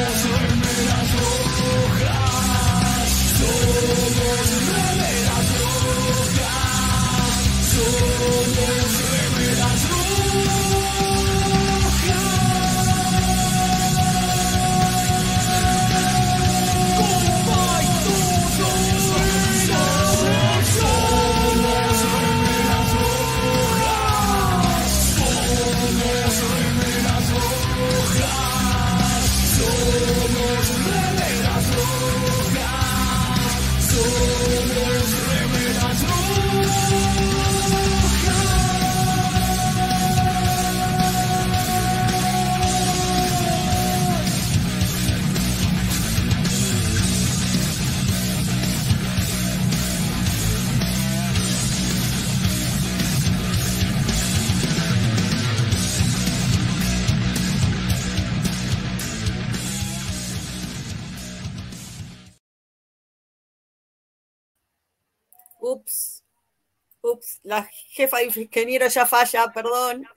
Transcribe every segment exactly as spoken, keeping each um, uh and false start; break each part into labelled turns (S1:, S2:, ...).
S1: Ups, ups, la jefa de ingeniero ya falla, perdón.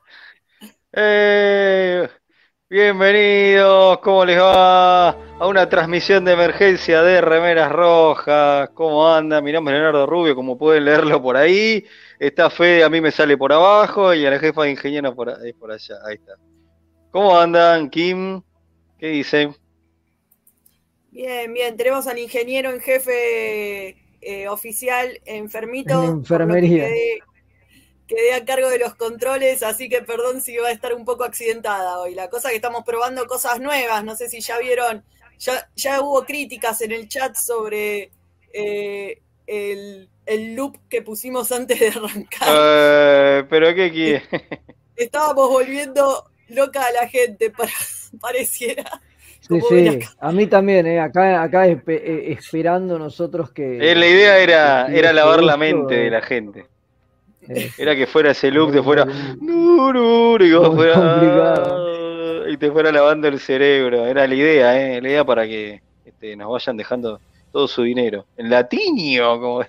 S2: Eh, bienvenidos, ¿cómo les va? A una transmisión de emergencia de Remeras Rojas. ¿Cómo anda? Mi nombre es Leonardo Rubio, como pueden leerlo por ahí. Está Fede, a mí me sale por abajo, y a la jefa de ingeniero por, ahí, por allá. Ahí está. ¿Cómo andan, Kim? ¿Qué dicen?
S1: Bien, bien, tenemos al ingeniero en jefe eh, oficial enfermito,
S3: En
S1: por lo que
S3: enfermería.
S1: quedé, quedé a cargo de los controles, así que perdón si va a estar un poco accidentada hoy. La cosa que estamos probando cosas nuevas, no sé si ya vieron, ya, ya hubo críticas en el chat sobre eh, el, el loop que pusimos antes de arrancar.
S2: Eh, ¿Pero qué quiere?
S1: Estábamos volviendo loca a la gente, para, pareciera.
S3: Sí, sí, a mí también, eh, acá, acá espe eh, esperando nosotros que...
S2: Eh, la idea
S3: que
S2: era, era lavar
S3: esto,
S2: la mente de la gente.
S3: eh,
S2: Era que fuera ese loop, te
S3: muy,
S2: fuera...
S3: muy,
S2: Y vos
S3: muy complicado.
S2: fuera... Y te fuera lavando el cerebro. Era la idea, ¿eh? La idea para que este, nos vayan dejando todo su dinero. En latinio, como...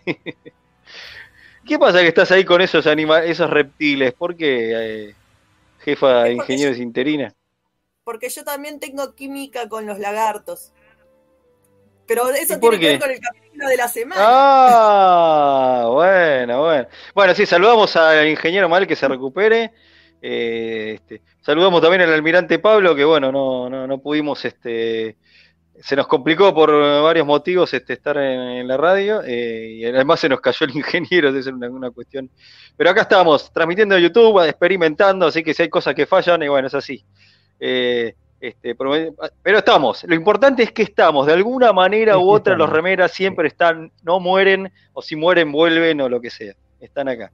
S2: ¿Qué pasa que estás ahí con esos anima esos reptiles? ¿Por qué, eh, jefa de ingenieros interina?
S1: Porque yo también tengo química con los lagartos. Pero eso
S2: ¿Y por
S1: tiene que ver
S2: qué?
S1: con el capítulo de la semana.
S2: Ah, bueno, bueno. Bueno, sí, saludamos al ingeniero Mal, que se recupere. Eh, este, saludamos también al almirante Pablo, que bueno, no, no, no pudimos, este, se nos complicó por varios motivos este, estar en, en la radio, eh, y además se nos cayó el ingeniero, esa es una, una cuestión. Pero acá estamos, transmitiendo en YouTube, experimentando, así que si hay cosas que fallan, y bueno, es así. Eh, Este, pero estamos, lo importante es que estamos, de alguna manera
S3: Es
S2: u
S3: que
S2: otra los
S3: estamos.
S2: remeras siempre están, no mueren, o si mueren vuelven o lo que sea, están acá.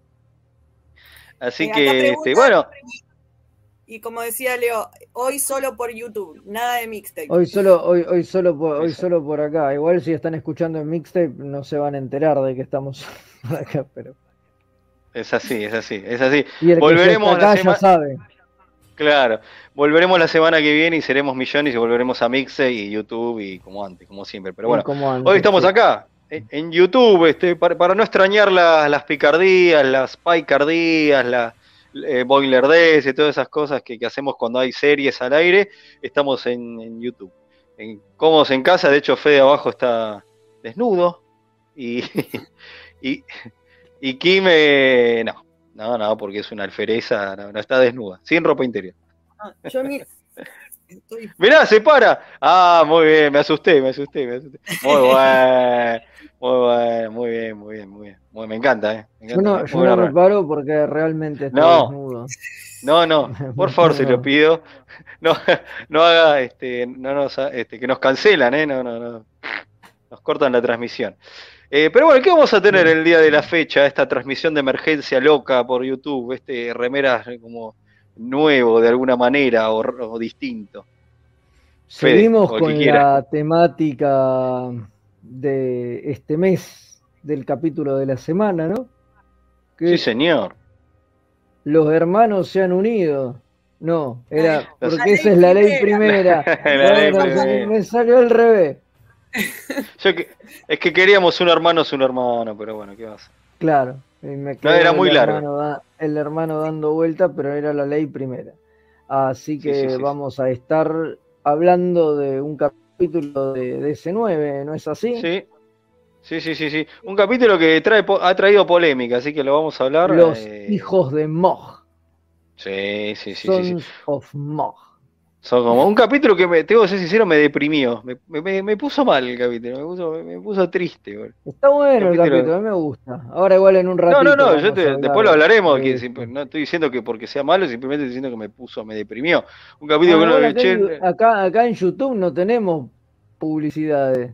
S2: Así
S1: Eh, acá
S2: que, este,
S1: preguntan,
S2: bueno.
S1: y como decía Leo, hoy solo por YouTube, nada de mixtape.
S3: Hoy solo, hoy, hoy solo por, hoy solo por acá. Igual si están escuchando en mixtape no se van a enterar de que estamos por acá, pero.
S2: Es así, es así, es así.
S3: Y el
S2: Volveremos
S3: que ya está acá
S2: la
S3: ya
S2: semana.
S3: sabe.
S2: Claro, volveremos la semana que viene y seremos millones y volveremos a Mixtape y YouTube y como antes, como siempre. Pero bueno,
S3: Como antes,
S2: hoy estamos
S3: sí.
S2: acá en YouTube, este, para, para no extrañar la, las picardías, las picardías, la eh, boilerdés y todas esas cosas que, que hacemos cuando hay series al aire. Estamos en, en YouTube. En, cómodos en casa, de hecho Fede abajo está desnudo y, y, y Kim eh, no. No, no, porque es una alfereza, no, no está desnuda, sin ropa interior.
S1: Ah, yo miro. Estoy...
S2: Mirá, se para. Ah, muy bien, me asusté, me asusté, me asusté. Muy bueno, muy bueno, muy bien, muy bien, muy bien. Muy, me encanta, ¿eh? Me encanta,
S3: Yo no,
S2: muy
S3: yo no me
S2: raro.
S3: paro porque realmente estoy
S2: No,
S3: desnudo.
S2: no, no, por favor, se lo pido. No, no haga, este, no nos, este, que nos cancelan, ¿eh? No, no, no. Nos cortan la transmisión. Eh, pero bueno, ¿qué vamos a tener el día de la fecha? Esta transmisión de emergencia loca por YouTube, este remeras como nuevo de alguna manera o, o distinto.
S3: Seguimos
S2: Fede,
S3: con la temática de este mes del capítulo de la semana, ¿no? Que
S2: sí,
S3: es
S2: señor.
S3: Los hermanos se han unido. No, era
S1: Los...
S3: porque esa es la ley primera.
S2: La, la
S3: bueno,
S2: ley primera.
S3: me salió al revés.
S2: Yo que, es que queríamos un hermano, es un hermano, pero bueno, ¿qué pasa?
S3: Claro, y me
S2: no, era muy
S3: el,
S2: largo.
S3: Hermano da, el hermano dando vuelta, pero era la ley primera. Así que sí, sí, sí, vamos sí. a estar hablando de un capítulo de D C nueve, ¿no es así?
S2: Sí, sí, sí, sí, sí. Un capítulo que trae, ha traído polémica, así que lo vamos a hablar.
S3: Los
S2: eh...
S3: hijos de Mog.
S2: Sí, sí, sí,
S3: Sons
S2: sí, sí.
S3: of Mog.
S2: Son como un capítulo que, me, tengo que ser sincero, me deprimió. Me, me, me puso mal el capítulo, me puso, me puso triste. Bro.
S3: Está bueno el capítulo,
S2: capítulo...
S3: a mí me gusta. Ahora igual en un ratito.
S2: No, no, no, yo te, después lo hablaremos. Que,
S3: de...
S2: no estoy diciendo que porque sea malo, simplemente estoy diciendo que me puso, me deprimió. Un capítulo
S3: bueno,
S2: que uno
S3: acá,
S2: che...
S3: en, acá, acá en YouTube no tenemos publicidades.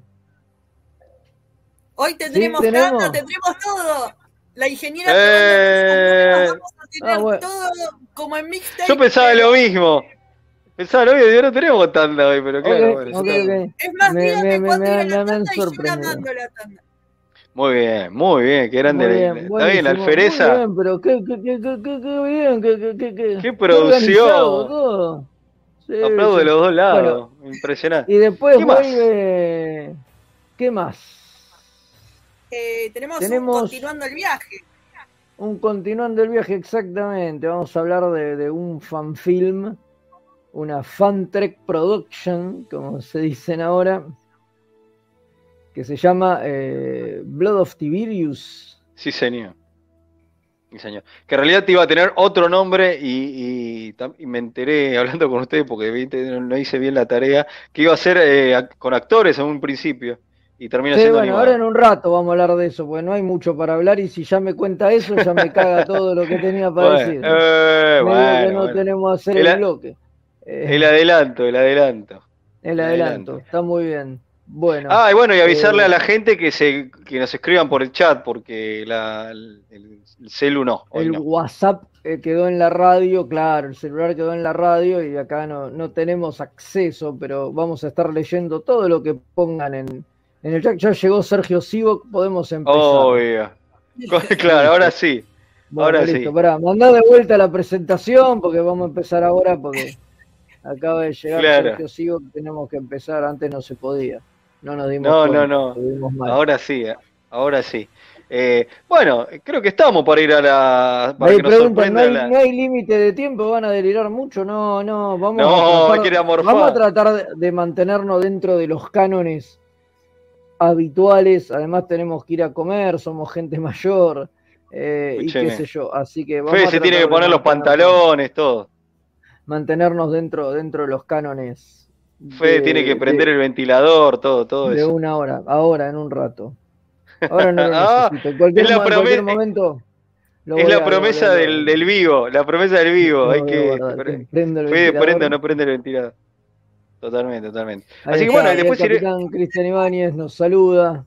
S1: Hoy tendremos
S3: ¿Sí, tenemos?
S1: tanda, tendremos todo. La ingeniera
S2: eh...
S1: vamos a tener ah, bueno. todo como en mixtape.
S2: Yo pensaba pero... lo mismo. Pensaba lo mismo, yo no tenemos tanda hoy, pero claro.
S3: Okay,
S2: bueno,
S3: okay, okay.
S1: Es más,
S3: me,
S1: dígame
S3: me,
S1: cuándo
S3: me,
S1: era
S3: me,
S1: la
S3: me
S1: tanda y yo la mando la tanda.
S2: Muy bien, muy bien, qué grande.
S3: Muy bien,
S2: está bien, la alfereza.
S3: Muy bien, pero qué, qué, qué, qué, qué bien, qué, qué, qué, qué,
S2: qué producción.
S3: Todo. Sí,
S2: Aplaudo
S3: sí.
S2: de los dos lados,
S3: bueno,
S2: impresionante.
S3: Y después
S2: ¿Qué
S3: vuelve... Más? ¿Qué más?
S1: Eh, tenemos,
S3: tenemos
S1: un continuando el viaje.
S3: Un continuando el viaje, exactamente. Vamos a hablar de, de un fanfilm, una fan trek production, como se dicen ahora, que se llama eh, Blood of Tiberius.
S2: Sí, señor. Sí, señor. Que en realidad te iba a tener otro nombre y, y, y me enteré hablando con ustedes porque ¿viste? No, no hice bien la tarea, que iba a ser eh, con actores en un principio y termina
S3: sí,
S2: siendo
S3: bueno,
S2: animado.
S3: Ahora en un rato vamos a hablar de eso, porque no hay mucho para hablar y si ya me cuenta eso, ya me caga todo lo que tenía para
S2: bueno,
S3: decir.
S2: Eh,
S3: me
S2: bueno,
S3: digo que no
S2: bueno.
S3: tenemos que hacer
S2: el,
S3: el bloque.
S2: Eh, el adelanto, el adelanto.
S3: El adelanto, está muy bien. Bueno.
S2: Ah, y bueno, y avisarle
S3: eh,
S2: a la gente que se que nos escriban por el chat, porque la, el, el celu no. Hoy
S3: el
S2: no.
S3: WhatsApp eh, quedó en la radio, claro, el celular quedó en la radio y acá no, no tenemos acceso, pero vamos a estar leyendo todo lo que pongan en, en el chat. Ya llegó Sergio Sivok, podemos empezar.
S2: Obvio. Claro, ahora sí.
S3: Bueno,
S2: ahora
S3: listo,
S2: sí.
S3: pará, mandá de vuelta la presentación porque vamos a empezar ahora porque acaba de llegar
S2: claro.
S3: Sergio Sivok, tenemos que empezar, antes no se podía. No nos dimos
S2: No,
S3: cuenta,
S2: no, no. Ahora sí, ahora sí. Eh, bueno, creo que estamos para ir a la. Para
S3: Ahí
S2: que nos
S3: preguntan, ¿no hay,
S2: la...
S3: ¿no hay límite de tiempo? ¿Van a delirar mucho? No, no, vamos,
S2: no,
S3: a, tratar, vamos a tratar de, de mantenernos dentro de los cánones habituales. Además, tenemos que ir a comer, somos gente mayor eh, y qué sé yo. Así que vamos
S2: Fede
S3: a
S2: se tiene que poner los pantalones, todo.
S3: Mantenernos dentro, dentro de los cánones.
S2: Fede tiene que prender de, el ventilador, todo, todo
S3: de
S2: eso.
S3: De una hora, ahora en un rato. Ahora no lo
S2: ah,
S3: necesito. En cualquier,
S2: es la
S3: en cualquier momento.
S2: Es la a, promesa lo, lo, del, del vivo, la promesa del vivo. Hay que.
S3: Guardar, prende
S2: Fede prende o no prende el ventilador. Totalmente, totalmente.
S3: Ahí
S2: Así
S3: está,
S2: que bueno, y después
S3: el capitán iré... Cristian Ibáñez nos saluda.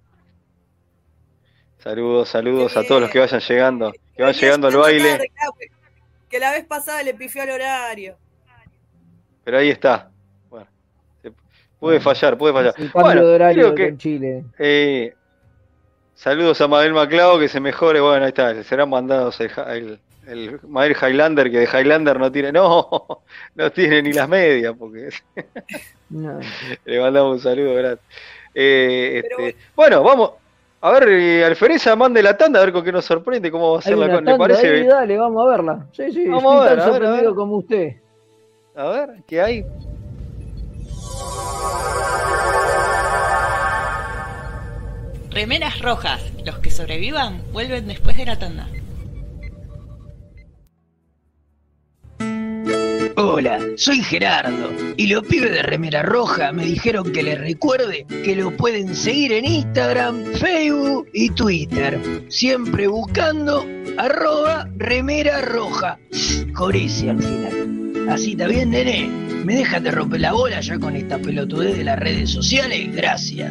S2: Saludos, saludos eh, a todos los que vayan llegando, que van llegando al baile.
S1: Tarde, que la vez pasada le pifió al horario.
S2: Pero ahí está. Bueno, puede fallar, puede fallar.
S3: El cambio
S2: bueno,
S3: de horario
S2: creo que,
S3: en Chile.
S2: Eh, saludos a Mabel Maclao, que se mejore. Bueno, ahí está, serán mandados el, el, el Mabel Highlander, que de Highlander no tiene, no, no tiene ni las medias, porque
S3: no.
S2: Le mandamos un saludo grande. Eh, este, bueno, vamos. A ver, eh, Alfereza, mande la tanda, a ver con qué nos sorprende, cómo va a ser la cosa. ¿Le parece?
S3: Ahí, dale, vamos a verla. Sí, sí,
S2: vamos
S3: estoy
S2: a ver,
S3: tan
S2: a ver,
S3: sorprendido
S2: a ver.
S3: como usted.
S2: A ver, ¿qué hay?
S4: Remeras rojas. Los que sobrevivan vuelven después de la tanda.
S5: Hola, soy Gerardo y los pibes de Remera Roja me dijeron que les recuerde que lo pueden seguir en Instagram, Facebook y Twitter, siempre buscando arroba Remera Roja, con ese al final. Así está bien, nene, me dejan de romper la bola ya con esta pelotudez de las redes sociales, gracias.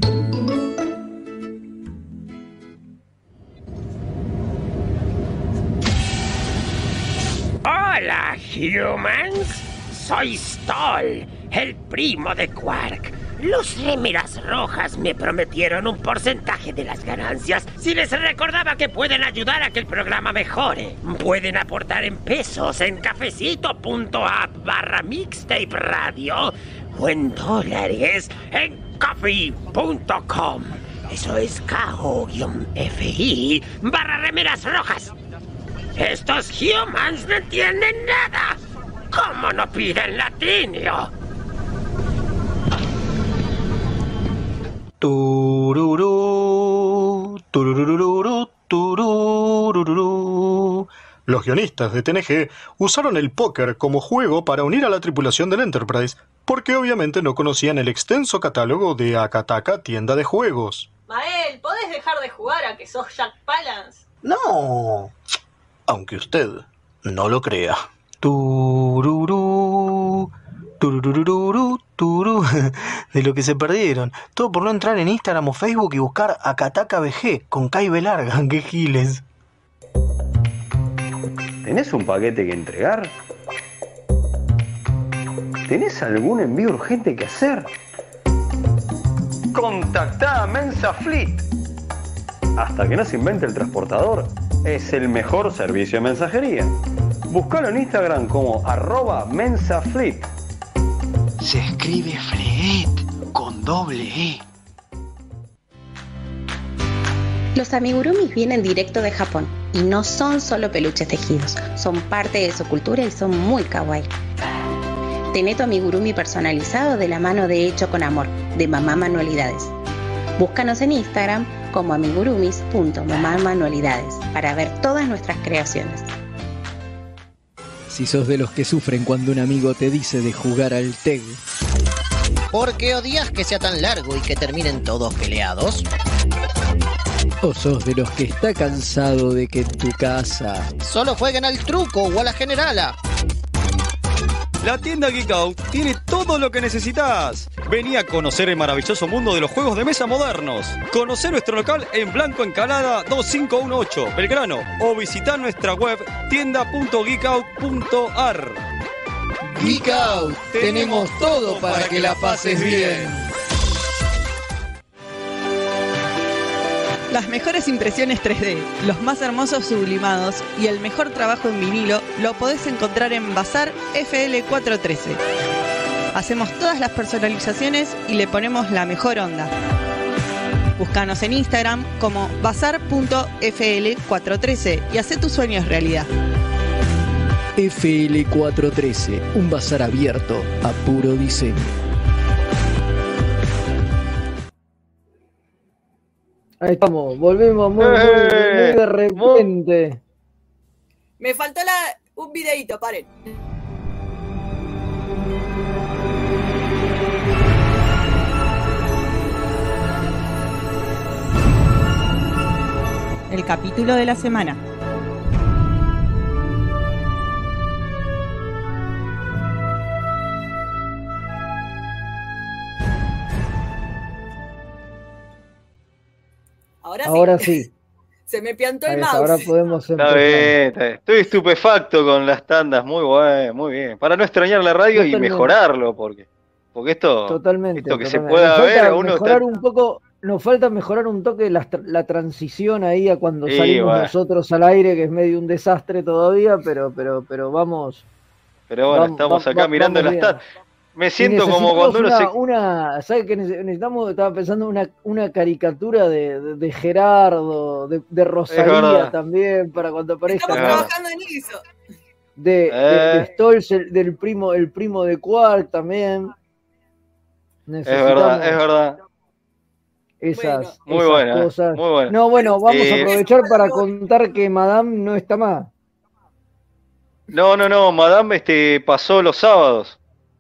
S6: Hola, humans. Soy Stoll, el primo de Quark. Los Remeras Rojas me prometieron un porcentaje de las ganancias si les recordaba que pueden ayudar a que el programa mejore. Pueden aportar en pesos en cafecito.app barra mixtape radio o en dólares en coffee punto com. Eso es K-O-F-I barra Remeras Rojas. Estos humans no entienden nada. ¿Cómo no piden latinio?
S7: Tururú, tururururú, tururururú. Los guionistas de T N G usaron el póker como juego para unir a la tripulación del Enterprise, porque obviamente no conocían el extenso catálogo de Akataka Tienda de Juegos.
S8: Mael, ¿podés dejar de jugar a que sos Jack Palance?
S7: No, aunque usted no lo crea. Tururú, tururururú, turú. De lo que se perdieron. Todo por no entrar en Instagram o Facebook y buscar Akataka B G con Kai Belarga. ¡Qué giles!
S9: ¿Tenés un paquete que entregar? ¿Tenés algún envío urgente que hacer? Contactá a Mensa Fleet. Hasta que no se invente el transportador, es el mejor servicio de mensajería. Buscalo en Instagram como arroba mensafleet.
S5: Se escribe Fleet con doble E.
S10: Los amigurumis vienen directo de Japón y no son solo peluches tejidos, son parte de su cultura y son muy kawaii. Tené tu amigurumi personalizado de la mano de Hecho con Amor, de Mamá Manualidades. Búscanos en Instagram como amigurumis punto mamá manualidades para ver todas nuestras creaciones.
S11: Si sos de los que sufren cuando un amigo te dice de jugar al T E G.
S12: ¿Por qué odias que sea tan largo y que terminen todos peleados?
S11: ¿O sos de los que está cansado de que en tu casa
S12: solo jueguen al truco o a la generala?
S13: La tienda Geek Out tiene todo lo que necesitas. Vení a conocer el maravilloso mundo de los juegos de mesa modernos. Conocer nuestro local en Blanco Encalada dos cinco uno ocho, Belgrano. O visitar nuestra web tienda punto geek out punto a r.
S11: Geek Out, tenemos todo para que la pases bien.
S14: Las mejores impresiones tres D, los más hermosos sublimados y el mejor trabajo en vinilo lo podés encontrar en Bazar F L cuatrocientos trece. Hacemos todas las personalizaciones y le ponemos la mejor onda. Búscanos en Instagram como bazar punto f l cuatrocientos trece y hacé tus sueños realidad.
S11: F L cuatrocientos trece, un bazar abierto a puro diseño.
S3: Ahí estamos, volvimos muy, muy, muy de repente.
S1: Me faltó la, un videíto, paren.
S14: El capítulo de la semana.
S1: Ahora sí.
S3: Ahora sí.
S1: Se me piantó el
S3: Ahí
S1: mouse.
S3: Ahora podemos
S2: empezar. Está bien, está bien. Estoy estupefacto con las tandas. Muy bueno, muy bien. Para no extrañar la radio totalmente. Y mejorarlo, porque, porque esto,
S3: totalmente,
S2: esto que
S3: totalmente.
S2: se pueda
S3: nos
S2: ver.
S3: Uno mejorar está... un poco, nos falta mejorar un toque la, la transición ahí a cuando sí, salimos bueno. nosotros al aire, que es medio un desastre todavía, pero, pero, pero vamos.
S2: Pero bueno, vamos, estamos acá vamos, mirando vamos las tandas. Me siento como cuando uno
S3: una,
S2: se...
S3: una, ¿sabes qué necesitamos? Estaba pensando una, una caricatura de, de, de Gerardo, de, de Rosalía también, para cuando aparezca.
S1: Estamos trabajando en eso.
S3: De, eh. de, de Stolz, el, del primo, el primo de Quark también.
S2: Es verdad, es verdad.
S3: Esas,
S2: bueno. Muy
S3: esas
S2: buena,
S3: cosas.
S2: Muy buena.
S3: No, bueno, vamos eh. a aprovechar para contar que Madame no está más.
S2: No, no, no, Madame este, pasó los sábados.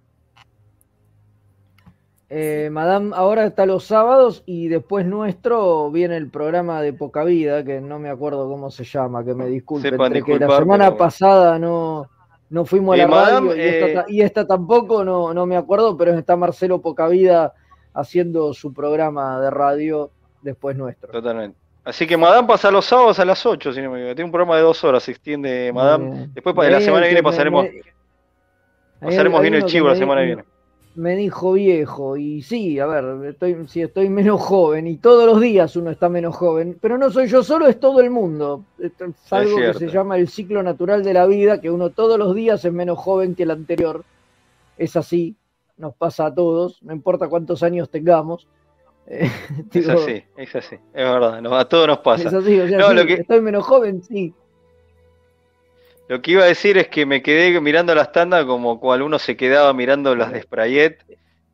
S3: Eh, Madame ahora está los sábados y después nuestro viene el programa de Poca Vida, que no me acuerdo cómo se llama, que me disculpen, entre disculpar, que la semana pero... pasada no, no fuimos a la eh, radio Madame, y, eh... esta, y esta tampoco, no, no me acuerdo, pero está Marcelo Poca Vida haciendo su programa de radio después nuestro.
S2: Totalmente. Así que Madame pasa los sábados a las ocho, si no me equivoco. Tiene un programa de dos horas, se extiende Madame. Después para la semana que viene pasaremos, me, me... pasaremos bien el chivo la semana que viene.
S3: Me dijo viejo, y sí, a ver, estoy, si estoy menos joven, y todos los días uno está menos joven, pero no soy yo solo, es todo el mundo. Es algo es que se llama el ciclo natural de la vida, que uno todos los días es menos joven que el anterior. Es así, nos pasa a todos, no importa cuántos años tengamos.
S2: Eh, digo, es así, es así, es verdad, no, a todos nos pasa.
S3: Es así, o sea,
S2: no,
S3: sí,
S2: lo que...
S3: estoy menos joven, sí.
S2: Lo que iba a decir es que me quedé mirando las tandas como cual uno se quedaba mirando las de Sprayet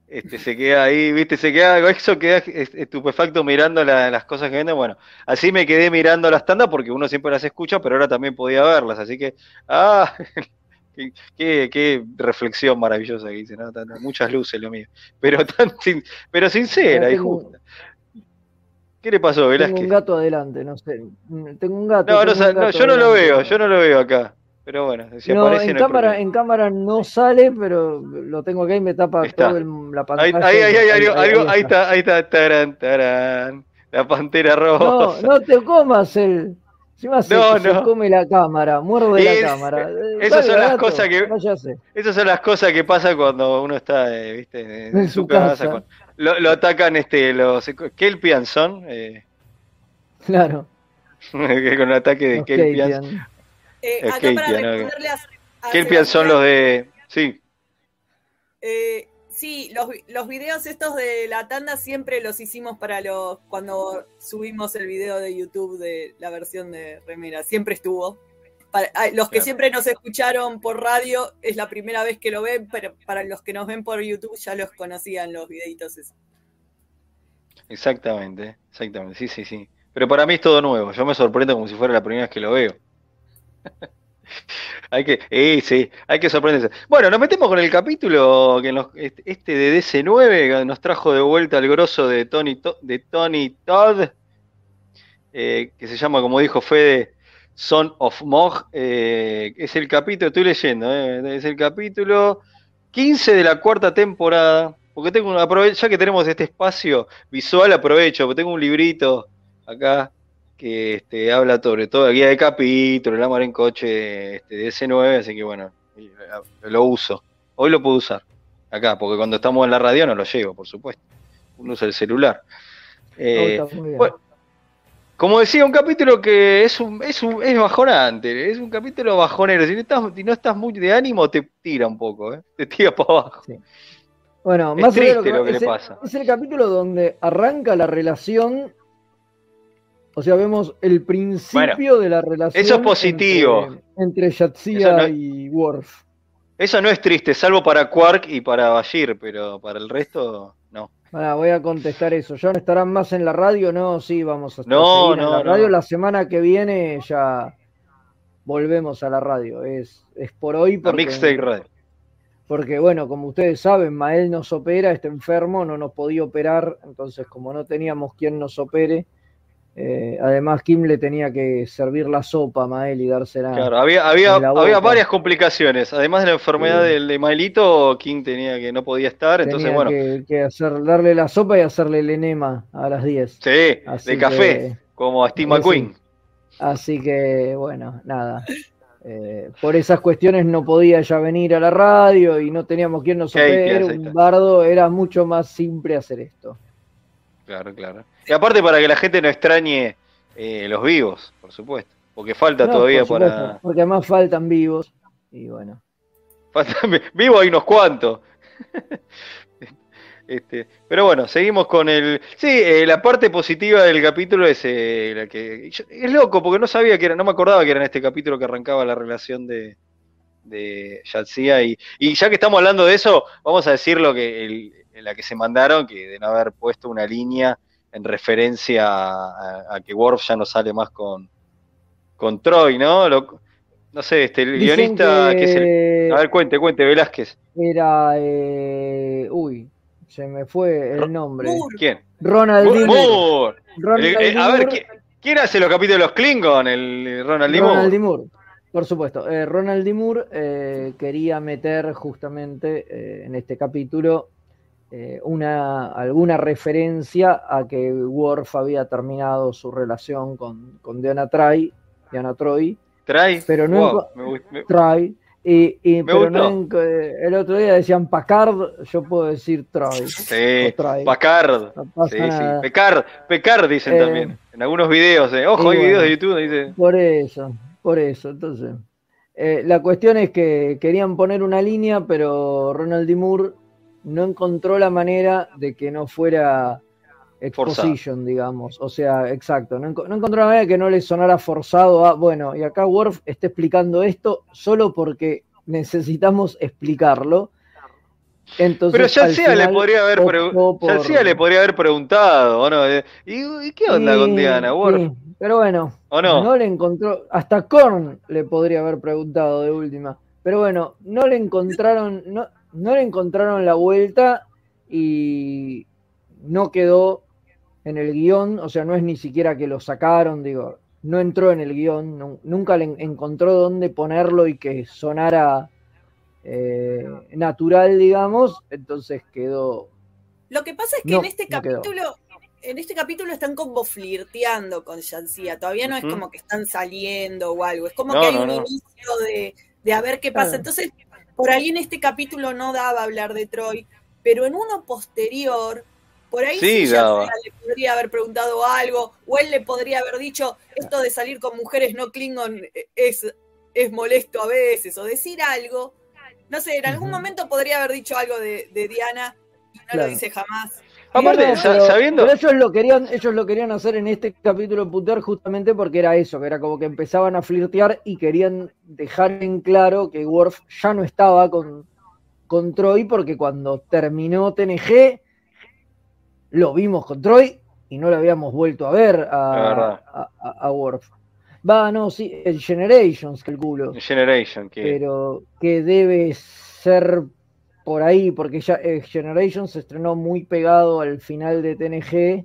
S2: Este, se queda ahí, viste, se queda, eso queda estupefacto mirando la, las cosas que venden. Bueno, así me quedé mirando las tandas porque uno siempre las escucha, pero ahora también podía verlas, así que, ah, qué, qué, qué reflexión maravillosa que dice, ¿no? Muchas luces lo mío, pero tan, pero sincera y justa. ¿Qué le pasó, Velázquez?
S3: Tengo un gato adelante, no sé, tengo un gato.
S2: No, no,
S3: un gato
S2: no yo no lo veo, yo no lo veo acá. Pero bueno, si
S3: no,
S2: aparece
S3: en
S2: no
S3: cámara, en cámara no sale, pero lo tengo acá y me tapa toda la pantalla.
S2: Ahí, ahí, ahí, ahí, algo, ahí, algo, ahí está, ahí está, tarán, tarán, la pantera rosa.
S3: No, no te comas el. Encima se,
S2: no,
S3: se
S2: no.
S3: come la cámara, muerde
S2: es,
S3: la cámara.
S2: Esas
S3: Vale,
S2: son las
S3: gato,
S2: cosas que. Esas son las cosas que pasan cuando uno está, eh, viste, en, en su casa. casa. Con, lo, lo atacan, este, los Kelpian son. Eh,
S3: claro.
S2: Con el ataque de Kelpian.
S1: Eh, acá Kelpian, para responderle a, a
S2: Kelpian son los de... Sí.
S1: Eh, sí, los, los videos estos de la tanda siempre los hicimos para los... Cuando subimos el video de YouTube de la versión de Remera. Siempre estuvo. Para, los que claro. siempre nos escucharon por radio es la primera vez que lo ven, pero para los que nos ven por YouTube ya los conocían los videitos esos.
S2: Exactamente, exactamente. Sí, sí, sí. Pero para mí es todo nuevo. Yo me sorprendo como si fuera la primera vez que lo veo. hay que, eh, sí, hay que sorprenderse. Bueno, nos metemos con el capítulo que nos, este de D C nueve que nos trajo de vuelta al grosso de Tony, de Tony Todd, eh, que se llama, como dijo Fede, Son of Mog. Eh, es el capítulo, estoy leyendo, eh, es el capítulo quince de la cuarta temporada. Porque tengo una, ya que tenemos este espacio visual, aprovecho, porque tengo un librito acá que este, habla sobre todo, guía de capítulo, el amor en coche este, de D C nueve, así que bueno, lo uso. Hoy lo puedo usar, acá, porque cuando estamos en la radio no lo llevo, por supuesto. Uno usa el celular. Eh, bueno, como decía, un capítulo que es un, es un, es bajonante, es un capítulo bajonero. Si no estás, si no estás muy de ánimo, te tira un poco, ¿eh? Te tira para abajo. Sí.
S3: Bueno,
S2: es
S3: más
S2: triste
S3: lo que,
S2: lo que
S3: es
S2: le
S3: el,
S2: pasa.
S3: Es el capítulo donde arranca la relación. O sea, vemos el principio
S2: bueno,
S3: de la relación.
S2: Eso es positivo.
S3: Entre, entre Jadzia no, y Worf.
S2: Eso no es triste, salvo para Quark y para Bashir, pero para el resto, no.
S3: Ahora voy a contestar eso. ¿Ya no estarán más en la radio? No, sí, vamos a estar
S2: no,
S3: no,
S2: en
S3: la radio.
S2: No.
S3: La semana que viene ya volvemos a la radio. Es, es por hoy.
S2: Porque, a Mixtape Radio.
S3: Porque, bueno, como ustedes saben, Mael nos opera, está enfermo, no nos podía operar. Entonces, como no teníamos quien nos opere, Eh, además Kim le tenía que servir la sopa a Mael y dársela.
S2: Claro, había, había, había varias complicaciones. Además de la enfermedad sí. de, de Maelito, Kim tenía que no podía estar,
S3: tenía
S2: entonces bueno.
S3: Que, que hacer, darle la sopa y hacerle el enema a las diez.
S2: Sí,
S3: así
S2: de café, que, como a Steve McQueen.
S3: Sí. Así que, bueno, nada. Eh, por esas cuestiones no podía ya venir a la radio y no teníamos quien nos opere. Un bardo, era mucho más simple hacer esto.
S2: Claro, claro. Y aparte para que la gente no extrañe eh, los vivos, por supuesto. Porque falta
S3: no,
S2: todavía
S3: por supuesto,
S2: para...
S3: Porque además faltan vivos. Y bueno.
S2: Faltan vivos hay unos cuantos. este, pero bueno, seguimos con el... Sí, eh, la parte positiva del capítulo es eh, la que... Es loco, porque no sabía que era... No me acordaba que era en este capítulo que arrancaba la relación de... de Jadzia. Y, y ya que estamos hablando de eso, vamos a decir lo que... El, la que se mandaron, que de no haber puesto una línea en referencia a, a que Worf ya no sale más con, con Troy, ¿no? Lo, no sé, este, el
S3: Dicen
S2: guionista,
S3: que...
S2: que es el... A ver, cuente, cuente, Velázquez.
S3: Era... Eh... Uy, se me fue el nombre.
S2: ¿Quién?
S3: Ronald D. Moore.
S2: Moore. Ronald el, el, a ver, ¿quién, ¿quién hace los capítulos de los Klingon? El Ronald D. Moore.
S3: Ronald D. Moore. Por supuesto. Eh, Ronald D. Moore eh, quería meter justamente eh, en este capítulo Eh, una, alguna referencia a que Worf había terminado su relación con, con Deanna Troi, Deanna Troi,
S2: Troi,
S3: pero no
S2: wow, me, me,
S3: Troi, y, y
S2: me
S3: pero no en, el otro día decían Pacard, yo puedo decir Troi.
S2: Sí, Pacard, no sí, sí. Pecard, Pecard dicen eh, también, en algunos videos, eh. ojo, hay bueno, videos de YouTube dice.
S3: Por eso, por eso, entonces, eh, la cuestión es que querían poner una línea, pero Ronald D. Moore no encontró la manera de que no fuera exposition, forzado. Digamos. O sea, exacto. No, no encontró la manera de que no le sonara forzado a, bueno, y acá Worf está explicando esto solo porque necesitamos explicarlo. Entonces,
S2: Pero
S3: al
S2: Yalcea le
S3: final
S2: podría haber
S3: optó
S2: pregu-
S3: por-
S2: Yalcea le podría haber preguntado, ¿o no? ¿Y, y qué onda
S3: Sí,
S2: con Diana? Worf?
S3: sí, pero bueno,
S2: ¿O no?
S3: le encontró, hasta Korn le podría haber preguntado de última, pero bueno, no le encontraron, no, no le encontraron la vuelta y no quedó en el guión, o sea, no es ni siquiera que lo sacaron, digo, no entró en el guión, no- nunca le en- encontró dónde ponerlo y que sonara eh, natural, digamos, entonces quedó.
S1: Lo que pasa es que
S3: No,
S1: en este
S3: no quedó.
S1: capítulo, en este capítulo están como flirteando con Yalcea. Todavía no
S2: Ujú.
S1: es como que están saliendo o algo. Es como
S2: No,
S1: que hay
S2: no,
S1: un
S2: no.
S1: inicio de, de a ver qué pasa.
S3: Claro.
S1: Entonces, por ahí en este capítulo no daba hablar de Troy, pero en uno posterior, por ahí
S2: Sí,
S1: sí,
S2: daba.
S1: Yalcea le podría haber preguntado algo, o él le podría haber dicho, esto de salir con mujeres no Klingon es, es molesto a veces, o decir algo. No sé, en algún
S3: Ujú.
S1: momento podría haber dicho algo de, de Diana y no
S3: Claro.
S1: lo dice jamás.
S2: Aparte,
S3: No, no,
S2: sa-
S3: pero,
S2: sabiendo.
S3: pero ellos lo querían, ellos lo querían hacer en este capítulo putear justamente porque era eso, que era como que empezaban a flirtear y querían dejar en claro que Worf ya no estaba con, con Troy, porque cuando terminó T N G lo vimos con Troy y no lo habíamos vuelto a ver
S2: La
S3: a,
S2: verdad.
S3: a, a- a Worf. Va, no, sí, el Generations, calculo,
S2: Generation, que.
S3: pero que debe ser por ahí, porque ya eh, Generations se estrenó muy pegado al final de T N G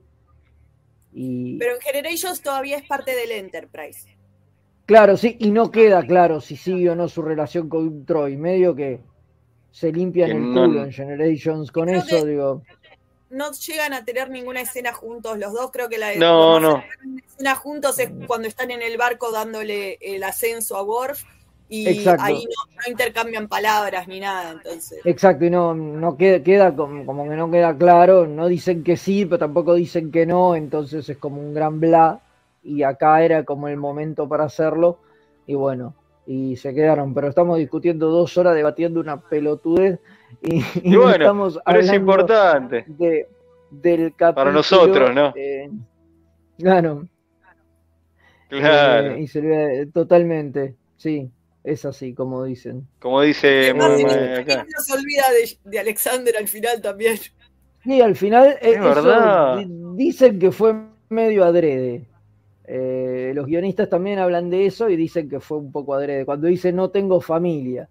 S3: y
S1: Pero en Generations todavía es parte del Enterprise.
S3: claro, sí, y no queda claro si sigue o no su relación con Troy, medio que se limpian
S2: Que
S3: el
S2: no-
S3: culo en Generations con
S1: Creo
S3: eso,
S1: que-
S3: digo,
S1: No llegan a tener ninguna escena juntos los dos. Creo que la
S2: No,
S1: lo más
S2: no.
S1: cercano a una escena juntos es cuando están en el barco dándole el ascenso a Worf y
S3: Exacto.
S1: ahí no, no intercambian palabras ni nada. Entonces,
S3: exacto, y no, no queda, queda como, como que no queda claro, no dicen que sí, pero tampoco dicen que no, entonces es como un gran bla, y acá era como el momento para hacerlo, y bueno, y se quedaron, pero estamos discutiendo dos horas debatiendo una pelotudez, y, y
S2: Y
S3: no
S2: bueno,
S3: estamos
S2: pero es
S3: hablando
S2: importante.
S3: de, del capítulo.
S2: Para nosotros, ¿no?
S3: eh, claro,
S2: Claro.
S3: eh, y se ve totalmente, sí, es así como dicen.
S2: Como dice
S3: Eh,
S2: ma-
S1: y
S2: ma-
S1: también
S2: acá.
S1: no se olvida de, de Alexander al final también.
S3: Sí, al final eh,
S2: Es
S3: eso
S2: verdad.
S3: di- dicen que fue medio adrede. Eh, los guionistas también hablan de eso y dicen que fue un poco adrede. Cuando dice no tengo familia,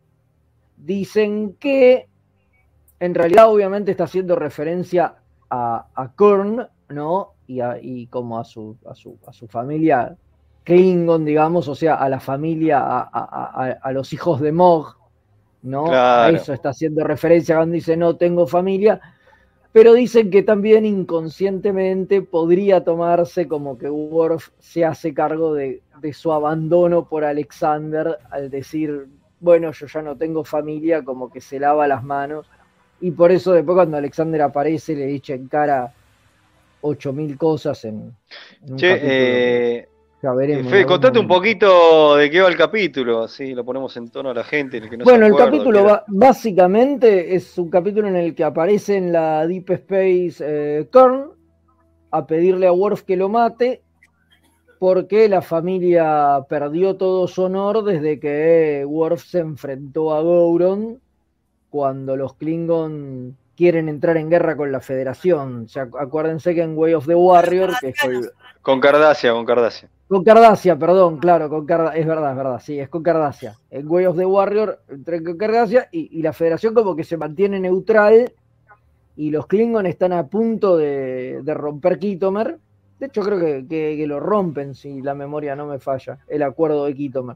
S3: dicen que en realidad obviamente está haciendo referencia a, a Kurn, ¿no? Y, a- y como a su, a, su, a su familia Klingon, digamos, o sea, a la familia, a, a- a- a los hijos de Mog, ¿no? A
S2: Claro.
S3: eso está haciendo referencia cuando dice no tengo familia, pero dicen que también inconscientemente podría tomarse como que Worf se hace cargo de, de su abandono por Alexander al decir, bueno, yo ya no tengo familia, como que se lava las manos, y por eso después cuando Alexander aparece le echa en cara ocho mil cosas en, en un
S2: Che,
S3: capítulo que
S2: eh,
S3: ya veremos en
S2: Fede,
S3: algún
S2: contate un
S3: momento.
S2: poquito de qué va el capítulo, así lo ponemos en tono a la gente, el que no
S3: Bueno,
S2: se
S3: el
S2: acuerda,
S3: capítulo
S2: que
S3: ba- básicamente es un capítulo en el que aparece en la Deep Space eh, Kurn a pedirle a Worf que lo mate porque la familia perdió todo su honor desde que Worf se enfrentó a Gowron cuando los Klingon quieren entrar en guerra con la Federación. O sea, acuérdense que en Way of the Warrior, que es con,
S2: Con Cardassia, con Cardassia.
S3: con Cardassia, perdón, claro, con Carda- es verdad, es verdad, sí, es con Cardassia. En Way of the Warrior, entre con Cardassia y, y la Federación como que se mantiene neutral y los Klingon están a punto de, de romper Khitomer. De hecho, creo que, que- que lo rompen, si la memoria no me falla, el acuerdo de Khitomer.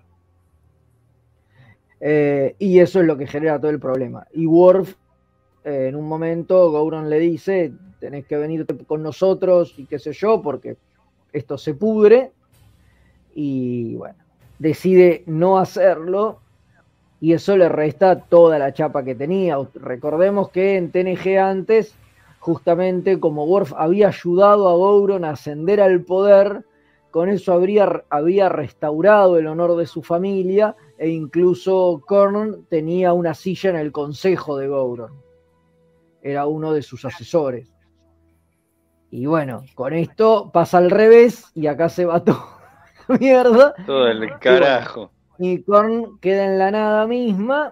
S3: Eh, y eso es lo que genera todo el problema. Y Worf, eh, en un momento, Gowron le dice, tenés que venirte con nosotros y qué sé yo, porque esto se pudre. Y bueno, decide no hacerlo y eso le resta toda la chapa que tenía. Recordemos que en T N G antes, justamente como Worf había ayudado a Gowron a ascender al poder, con eso habría, había restaurado el honor de su familia e incluso Kurn tenía una silla en el consejo de Gowron. Era uno de sus asesores. Y bueno, con esto pasa al revés y acá se va todo mierda.
S2: Todo el carajo.
S3: Y Korn queda en la nada misma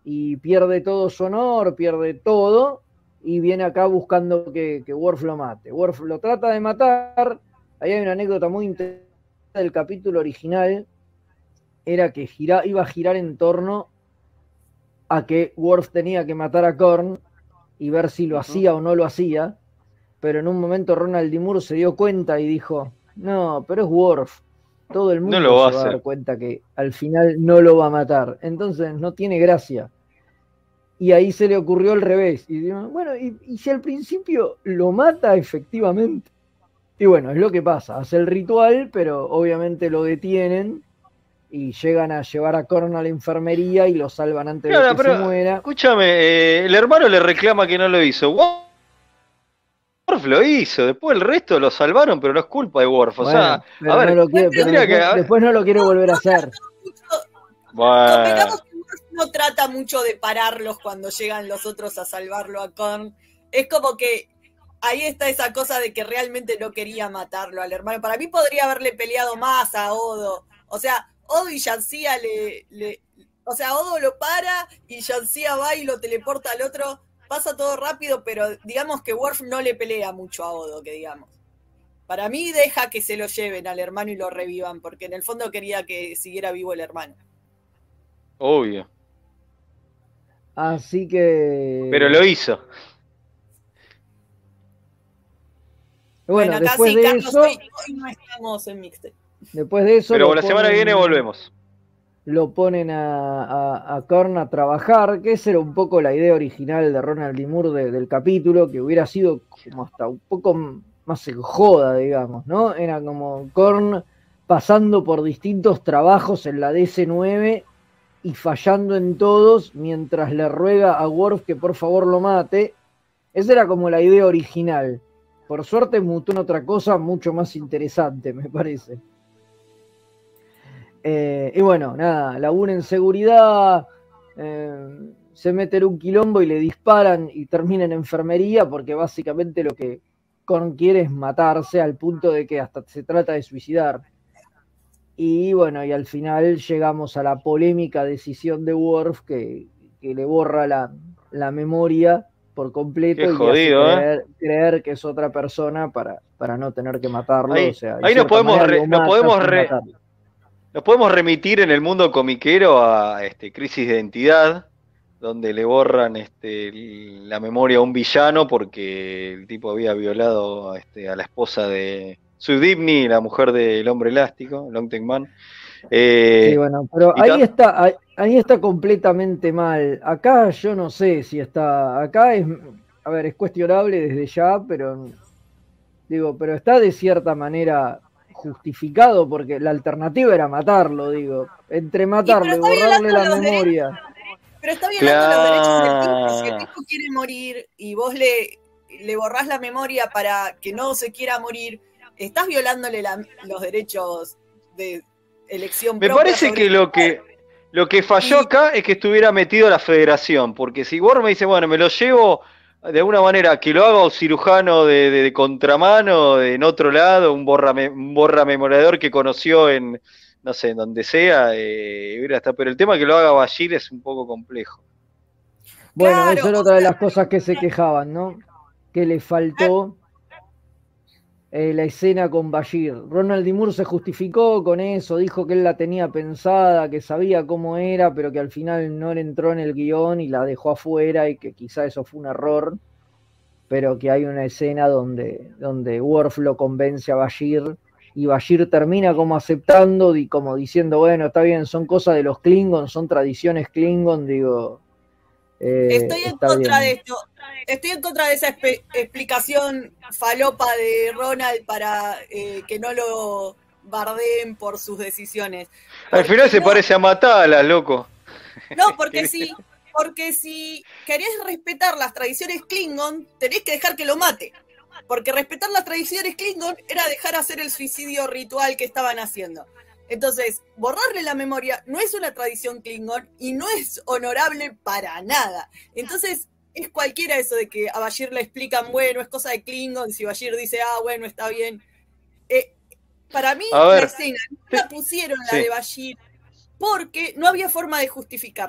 S3: y pierde todo su honor, pierde todo, y viene acá buscando que, que Worf lo mate. Worf lo trata de matar. Ahí hay una anécdota muy interesante del capítulo original, era que gira, iba a girar en torno a que Worf tenía que matar a Korn y ver si lo uh-huh. hacía o no lo hacía, pero en un momento Ronald D. Moore se dio cuenta y dijo, no, pero es Worf, todo el mundo
S2: no lo va
S3: se
S2: a
S3: va a dar
S2: hacer.
S3: cuenta que al final no lo va a matar, entonces no tiene gracia. Y ahí se le ocurrió al revés, y dijo, bueno, y, y si al principio lo mata efectivamente, y bueno, es lo que pasa, hace el ritual, pero obviamente lo detienen y llegan a llevar a Korn a la enfermería y lo salvan antes claro, de que pero, se muera.
S2: Escúchame, eh, el hermano le reclama que no lo hizo. Worf lo hizo, después el resto lo salvaron, pero no es culpa de Worf. O
S3: bueno,
S2: sea,
S3: a ver, no lo quiere, pero después, que, después no lo quiere volver a hacer.
S1: Bueno. Convengamos que Worf no trata mucho de pararlos cuando llegan los otros a salvarlo a Korn. Es como que ahí está esa cosa de que realmente no quería matarlo al hermano. Para mí podría haberle peleado más a Odo. O sea, Odo y Jadzia le, le... O sea, Odo lo para y Jadzia va y lo teleporta al otro. Pasa todo rápido, pero digamos que Worf no le pelea mucho a Odo, que digamos. Para mí deja que se lo lleven al hermano y lo revivan, porque en el fondo quería que siguiera vivo el hermano.
S2: Obvio.
S3: Así que...
S2: Pero lo hizo.
S3: Bueno, bueno después sí, de Carlos, eso...
S1: Hoy, hoy no estamos en Mixtape.
S3: Después de eso...
S2: Pero la ponen, semana que viene volvemos.
S3: Lo ponen a, a, a Korn a trabajar, que esa era un poco la idea original de Ronald D. Moore de, del capítulo, que hubiera sido como hasta un poco más en joda, digamos, ¿no? Era como Korn pasando por distintos trabajos en la D C nueve y fallando en todos mientras le ruega a Worf que por favor lo mate. Esa era como la idea original. Por suerte mutó en otra cosa mucho más interesante, me parece. Eh, y bueno, nada, labura en seguridad, eh, se mete en un quilombo y le disparan y termina en enfermería porque básicamente lo que Korn quiere es matarse al punto de que hasta se trata de suicidar. Y bueno, y al final llegamos a la polémica decisión de Worf que, que le borra la, la memoria por completo.
S2: Qué
S3: y
S2: jodido,
S3: hace creer,
S2: ¿eh?
S3: creer que es otra persona para, para no tener que matarlo.
S2: Ahí,
S3: o sea,
S2: ahí nos podemos, re, nos podemos re, nos podemos remitir en el mundo comiquero a este, Crisis de Identidad, donde le borran este, la memoria a un villano porque el tipo había violado este, a la esposa de Sudibni, la mujer del hombre elástico, Long Tank Man. Eh,
S3: sí, bueno, pero ahí está, ahí, ahí está completamente mal. Acá yo no sé si está, acá es, a ver, es cuestionable desde ya, pero digo, pero está de cierta manera justificado porque la alternativa era matarlo, digo, entre matarlo y, y borrarle la memoria.
S1: Derechos, pero está violando claro. los derechos del tipo. Si el tipo quiere morir y vos le, le borrás la memoria para que no se quiera morir, estás violándole la, los derechos de elección
S2: Me parece que lo que lo que falló y... acá es que estuviera metido la federación, porque si Worf me dice, bueno, me lo llevo de alguna manera, que lo haga un cirujano de, de, de contramano de, en otro lado, un borra, un borra memorador que conoció en, no sé, en donde sea, eh, hubiera estado, pero el tema que lo haga Bashir es un poco complejo.
S3: Bueno, claro, eso era otra de las cosas que se quejaban, ¿no? Que le faltó Eh, la escena con Bashir. Ronald D. Moore se justificó con eso, dijo que él la tenía pensada, que sabía cómo era, pero que al final no le entró en el guión y la dejó afuera y que quizá eso fue un error, pero que hay una escena donde, donde Worf lo convence a Bashir y Bashir termina como aceptando y como diciendo, bueno, está bien, son cosas de los Klingon, son tradiciones Klingon, digo...
S1: Eh, Estoy en contra bien. de esto. Estoy en contra de esa espe- explicación falopa de Ronald para eh, que no lo bardeen por sus decisiones.
S2: Porque al final no, se parece a Matala, loco.
S1: No, porque si, porque si querés respetar las tradiciones Klingon, tenés que dejar que lo mate. Porque respetar las tradiciones Klingon era dejar hacer el suicidio ritual que estaban haciendo. Entonces, borrarle la memoria no es una tradición Klingon y no es honorable para nada. Entonces, es cualquiera eso de que a Bashir le explican, bueno, es cosa de Klingon, si Bashir dice, ah, bueno, está bien. Eh, para mí, la escena, no la pusieron la sí. de Bashir porque no había forma de justificarlo.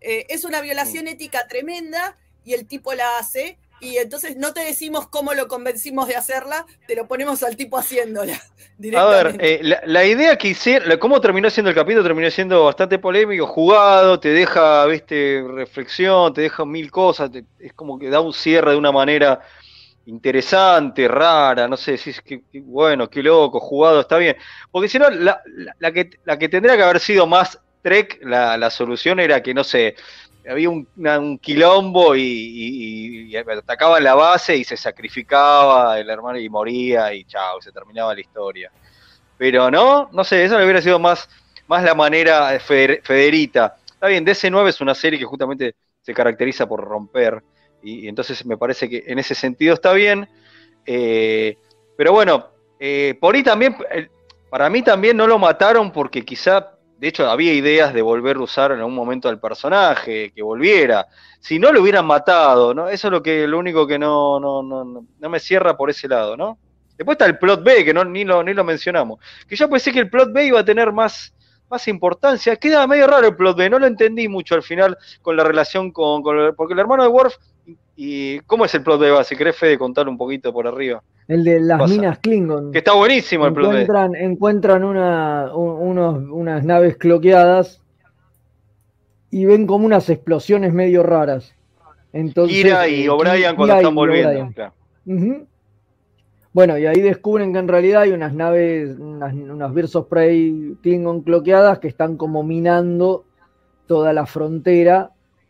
S1: eh, es una violación ética tremenda y el tipo la hace, y entonces no te decimos cómo lo convencimos de hacerla, te lo ponemos al tipo haciéndola directamente.
S2: A ver, eh, la, la idea que hicieron, cómo terminó siendo el capítulo, terminó siendo bastante polémico, jugado, te deja, viste, reflexión, te deja mil cosas, te, es como que da un cierre de una manera interesante, rara, no sé, si es que, que bueno, qué loco, jugado, está bien. Porque si no, la, la, la, que, la que tendría que haber sido más Trek, la, la solución era que, no sé, había un, una, un quilombo y, y, y atacaban la base y se sacrificaba el hermano y moría y chao, se terminaba la historia. Pero no, no sé, eso le hubiera sido más, más la manera Feder, Federita. Está bien, D C nueve es una serie que justamente se caracteriza por romper, y, y entonces me parece que en ese sentido está bien. Eh, pero bueno, eh, por ahí también, eh, para mí también no lo mataron porque quizá, de hecho, había ideas de volver a usar en algún momento al personaje, que volviera. Si no lo hubieran matado, ¿no? Eso es lo que lo único que no, no, no, no me cierra por ese lado, ¿no? Después está el plot B, que no, ni, lo, ni lo mencionamos. Que yo pensé que el plot B iba a tener más, más importancia. Queda medio raro el plot B, no lo entendí mucho al final con la relación con... con porque el hermano de Worf... Y, ¿cómo es el plot B? Si querés, Fede, contar un poquito por arriba.
S3: El de las
S2: pasa?
S3: minas Klingon.
S2: Que está buenísimo el plot B.
S3: Encuentran, encuentran una, un, unos, unas naves cloqueadas y ven como unas explosiones medio raras. Entonces,
S2: Kira y
S3: eh,
S2: O'Brien cuando están volviendo. Claro.
S3: Uh-huh. Bueno, y ahí descubren que en realidad hay unas naves, unas, unas Birds of Prey Klingon cloqueadas que están como minando toda la frontera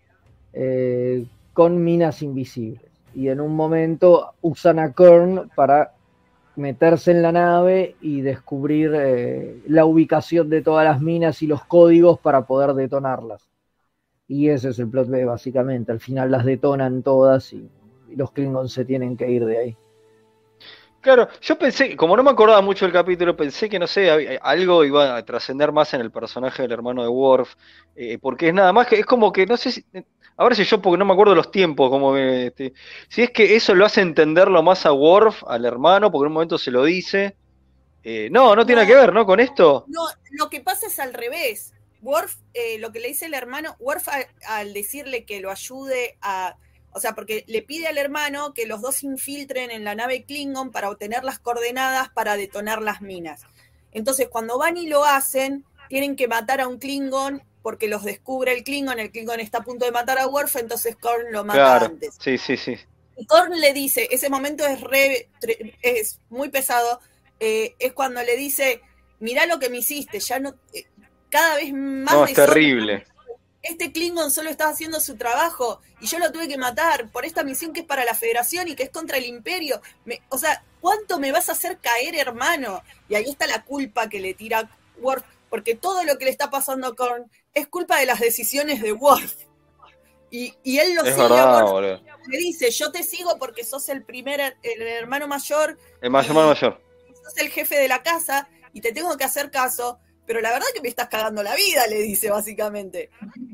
S3: eh, con minas invisibles. Y en un momento usan a Kurn para meterse en la nave y descubrir eh, la ubicación de todas las minas y los códigos para poder detonarlas. Y ese es el plot B, básicamente. Al final las detonan todas y, y los Klingons se tienen que ir de ahí.
S2: Claro, yo pensé, como no me acordaba mucho del capítulo, pensé que, no sé, algo iba a trascender más en el personaje del hermano de Worf, eh, porque es nada más que, es como que, no sé si, a ver si yo, porque no me acuerdo de los tiempos, como que, este, si es que eso lo hace entenderlo más a Worf, al hermano, porque en un momento se lo dice, eh, no, no tiene
S1: No,
S2: nada que ver, ¿no? Con esto.
S1: No, lo que pasa es al revés. Worf, eh, lo que le dice el hermano, Worf a, al decirle que lo ayude a... O sea, porque le pide al hermano que los dos se infiltren en la nave Klingon para obtener las coordenadas para detonar las minas. Entonces, cuando van y lo hacen, tienen que matar a un Klingon porque los descubre el Klingon, el Klingon está a punto de matar a Worf, entonces Kurn lo mata
S2: Claro,
S1: antes.
S2: sí, sí, sí.
S1: Y Kurn le dice, ese momento es, re, es muy pesado, eh, es cuando le dice, mirá lo que me hiciste, ya no... Eh, cada vez más...
S2: No, es terrible.
S1: Este Klingon solo estaba haciendo su trabajo y yo lo tuve que matar por esta misión que es para la Federación y que es contra el Imperio. Me, o sea, ¿cuánto me vas a hacer caer, hermano? Y ahí está la culpa que le tira Worf, porque todo lo que le está pasando a Kurn es culpa de las decisiones de Worf. Y, y él lo
S2: es
S1: sigue
S2: verdad,
S1: a Worf,
S2: boludo.
S1: le dice, yo te sigo porque sos el primer, el hermano mayor.
S2: El más hermano mayor.
S1: Sos el jefe de la casa y te tengo que hacer caso. Pero la verdad que me estás cagando la vida, le dice básicamente.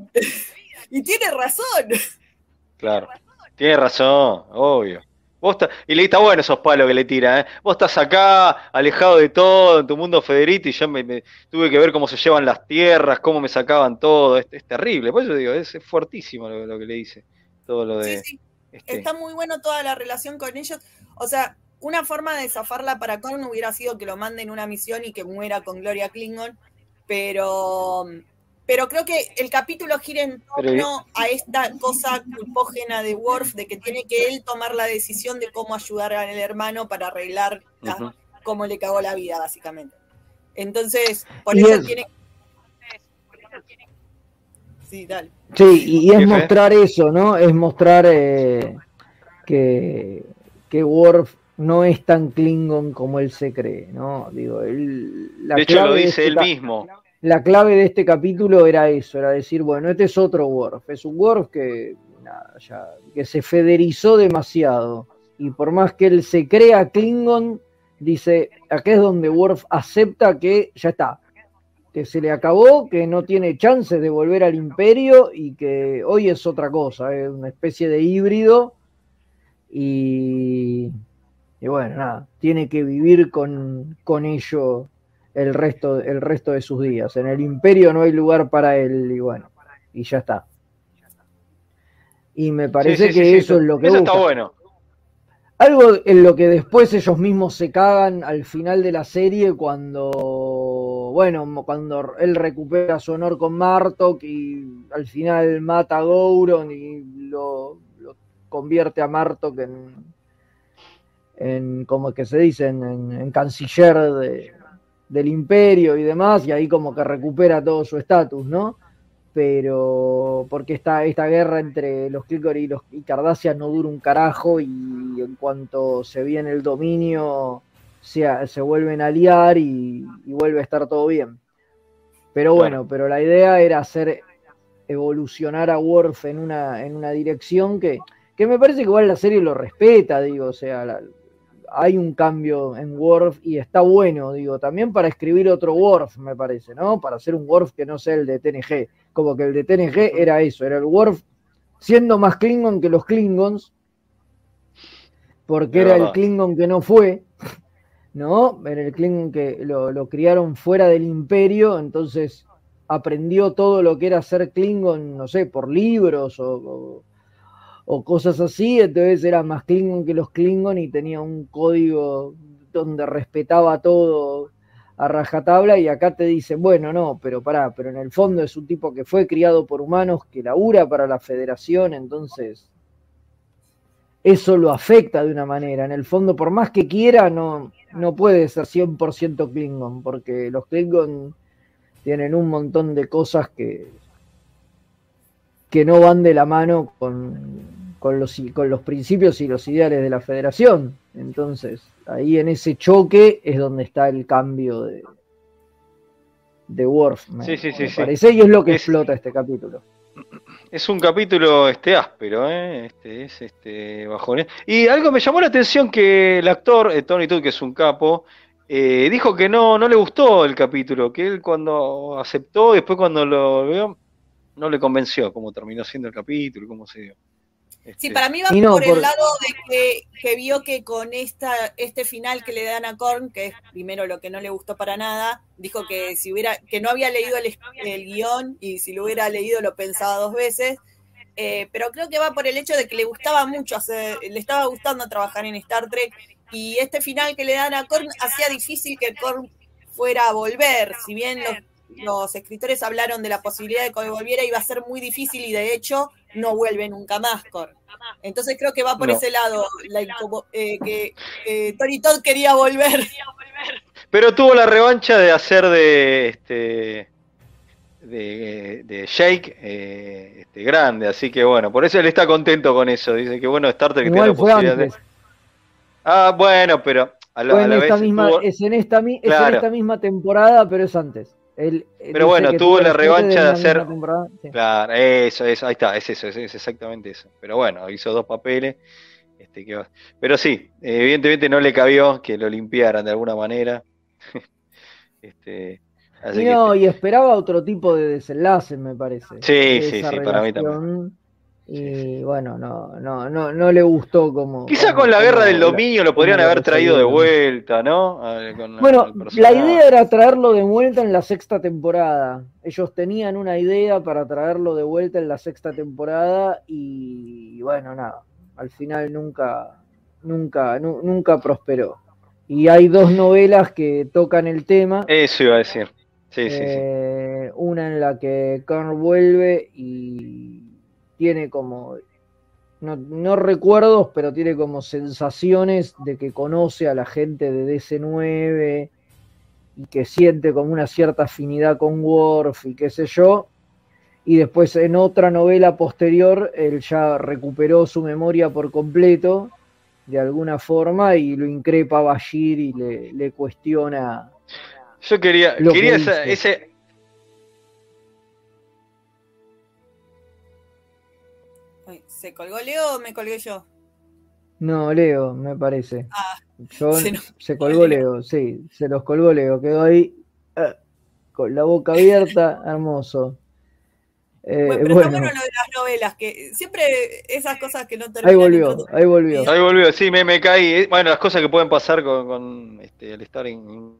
S1: Y tiene razón.
S2: Claro, tiene razón, obvio. Vos está, y le está bueno esos palos que le tira, ¿eh? Vos estás acá, alejado de todo, en tu mundo Federito, y yo me, me tuve que ver cómo se llevan las tierras, cómo me sacaban todo. Es, es terrible, por eso digo, es, es fuertísimo lo, lo que le dice. Todo lo de...
S1: Sí, sí.
S2: Este...
S1: Está muy bueno toda la relación con ellos. O sea, una forma de zafarla para Kurn hubiera sido que lo manden una misión y que muera con Gloria Klingon, pero, pero creo que el capítulo gira en torno pero... a esta cosa culpógena de Worf, de que tiene que él tomar la decisión de cómo ayudar al hermano para arreglar la, uh-huh. cómo le cagó la vida, básicamente. Entonces, por
S3: y
S1: eso
S3: es...
S1: tiene... Sí, dale.
S3: Sí, y es mostrar eso, ¿no? Es mostrar eh, que, que Worf no es tan Klingon como él se cree, ¿no? Digo, él, la
S2: de hecho lo dice
S3: este
S2: él mismo.
S3: La clave de este capítulo era eso, era decir, bueno, este es otro Worf, es un Worf que, nada, ya, que se federizó demasiado, y por más que él se crea Klingon, dice, acá es donde Worf acepta que ya está, que se le acabó, que no tiene chances de volver al Imperio, y que hoy es otra cosa, es una especie de híbrido, y... Y bueno, nada, tiene que vivir con, con ello el resto, el resto de sus días. En el Imperio no hay lugar para él, y bueno, y ya está. Y me parece
S2: Sí, sí,
S3: que
S2: sí, sí,
S3: eso es lo que
S2: eso
S3: busca.
S2: está bueno.
S3: Algo en lo que después ellos mismos se cagan al final de la serie cuando, bueno, cuando él recupera su honor con Martok y al final mata a Gowron y lo, lo convierte a Martok en, en como que se dice, en, en, en canciller de, del imperio y demás, y ahí como que recupera todo su estatus, ¿no? Pero porque esta, esta guerra entre los Clickor y los y Cardassian no dura un carajo, y en cuanto se viene el dominio se, se vuelven a aliar y, y vuelve a estar todo bien. Pero bueno, claro. Pero la idea era hacer evolucionar a Worf en una, en una dirección que, que me parece que igual la serie lo respeta, digo, o sea, la, hay un cambio en Worf y está bueno, digo, también para escribir otro Worf, me parece, ¿no? Para hacer un Worf que no sea el de T N G, como que el de T N G era eso, era el Worf siendo más Klingon que los Klingons, porque era el Klingon que no fue, ¿no? Era el Klingon que lo, lo criaron fuera del Imperio, entonces aprendió todo lo que era ser Klingon, no sé, por libros o... o o cosas así, entonces era más Klingon que los Klingon y tenía un código donde respetaba todo a rajatabla, y acá te dicen, bueno, no, pero pará, pero en el fondo es un tipo que fue criado por humanos, que labura para la Federación, entonces eso lo afecta de una manera, en el fondo por más que quiera no, no puede ser cien por ciento Klingon, porque los Klingon tienen un montón de cosas que que no van de la mano con, con, los, con los principios y los ideales de la Federación. Entonces, ahí en ese choque es donde está el cambio de, de Worf, me,
S2: sí, sí, sí,
S3: me
S2: sí.
S3: parece, y es lo que
S2: es,
S3: explota este capítulo.
S2: Es un capítulo este áspero, ¿eh? este, es este bajonés. Y algo me llamó la atención, que el actor, eh, Tony Todd, que es un capo, eh, dijo que no, no le gustó el capítulo, que él cuando aceptó, después cuando lo vio, no le convenció cómo terminó siendo el capítulo, cómo se dio. Este...
S1: Sí, para mí va
S3: no,
S1: por,
S3: por
S1: el lado de que, que vio que con esta este final que le dan a Korn, que es primero lo que no le gustó para nada, dijo que si hubiera que no había leído el, el guión, y si lo hubiera leído lo pensaba dos veces, eh, pero creo que va por el hecho de que le gustaba mucho hacer, le estaba gustando trabajar en Star Trek, y este final que le dan a Korn hacía difícil que Korn fuera a volver, si bien los los escritores hablaron de la posibilidad de que volviera, iba a ser muy difícil, y de hecho no vuelve nunca más Korn. Entonces creo que va por no. ese lado, la, eh, que eh, Tony Todd quería volver.
S2: Pero tuvo la revancha de hacer de este de, de Jake eh, este, grande, así que bueno, por eso él está contento con eso. Dice que bueno, Star Trek tiene la posibilidad de... Ah, bueno, pero a la, a la
S3: esta
S2: vez
S3: misma,
S2: tuvo...
S3: es, en esta, es
S2: claro.
S3: en esta misma temporada, pero es antes. Él,
S2: pero bueno, tuvo la revancha de hacer...
S3: Sí.
S2: Claro, eso, eso, ahí está, es eso, es, es exactamente eso. Pero bueno, hizo dos papeles. Este, que va... Pero sí, evidentemente no le cabió que lo limpiaran de alguna manera. este, así
S3: y no,
S2: que...
S3: y esperaba otro tipo de desenlace, me parece.
S2: Sí, sí, sí, para mí también.
S3: Y
S2: sí, sí.
S3: bueno, no, no, no, no le gustó como...
S2: Quizá
S3: como,
S2: con la
S3: como
S2: guerra del dominio lo podrían haber traído de vuelta, ¿no? Con,
S3: bueno, la idea era traerlo de vuelta en la sexta temporada. Ellos tenían una idea para traerlo de vuelta en la sexta temporada y bueno, nada, al final nunca, nunca, nu, nunca prosperó. Y hay dos novelas que tocan el tema.
S2: Eso iba a decir. Sí,
S3: eh,
S2: sí, sí.
S3: Una en la que Korn vuelve y tiene como, no, no recuerdos, pero tiene como sensaciones de que conoce a la gente de D C nueve y que siente como una cierta afinidad con Worf y qué sé yo. Y después en otra novela posterior él ya recuperó su memoria por completo de alguna forma y lo increpa a Bashir y le, le cuestiona.
S2: Yo quería, quería esa, ese...
S1: ¿Se colgó Leo o me colgué yo?
S3: No, Leo, me parece.
S1: Ah,
S3: yo, se, nos... se colgó Leo. Leo, sí, se los colgó Leo, quedó ahí eh, con la boca abierta, hermoso.
S1: Eh, bueno, pero bueno. Está bueno lo de las novelas, que siempre esas cosas que no terminan.
S3: Ahí volvió, ahí volvió.
S2: Ahí volvió, sí, me, me caí. Bueno, las cosas que pueden pasar con, con este, al estar en...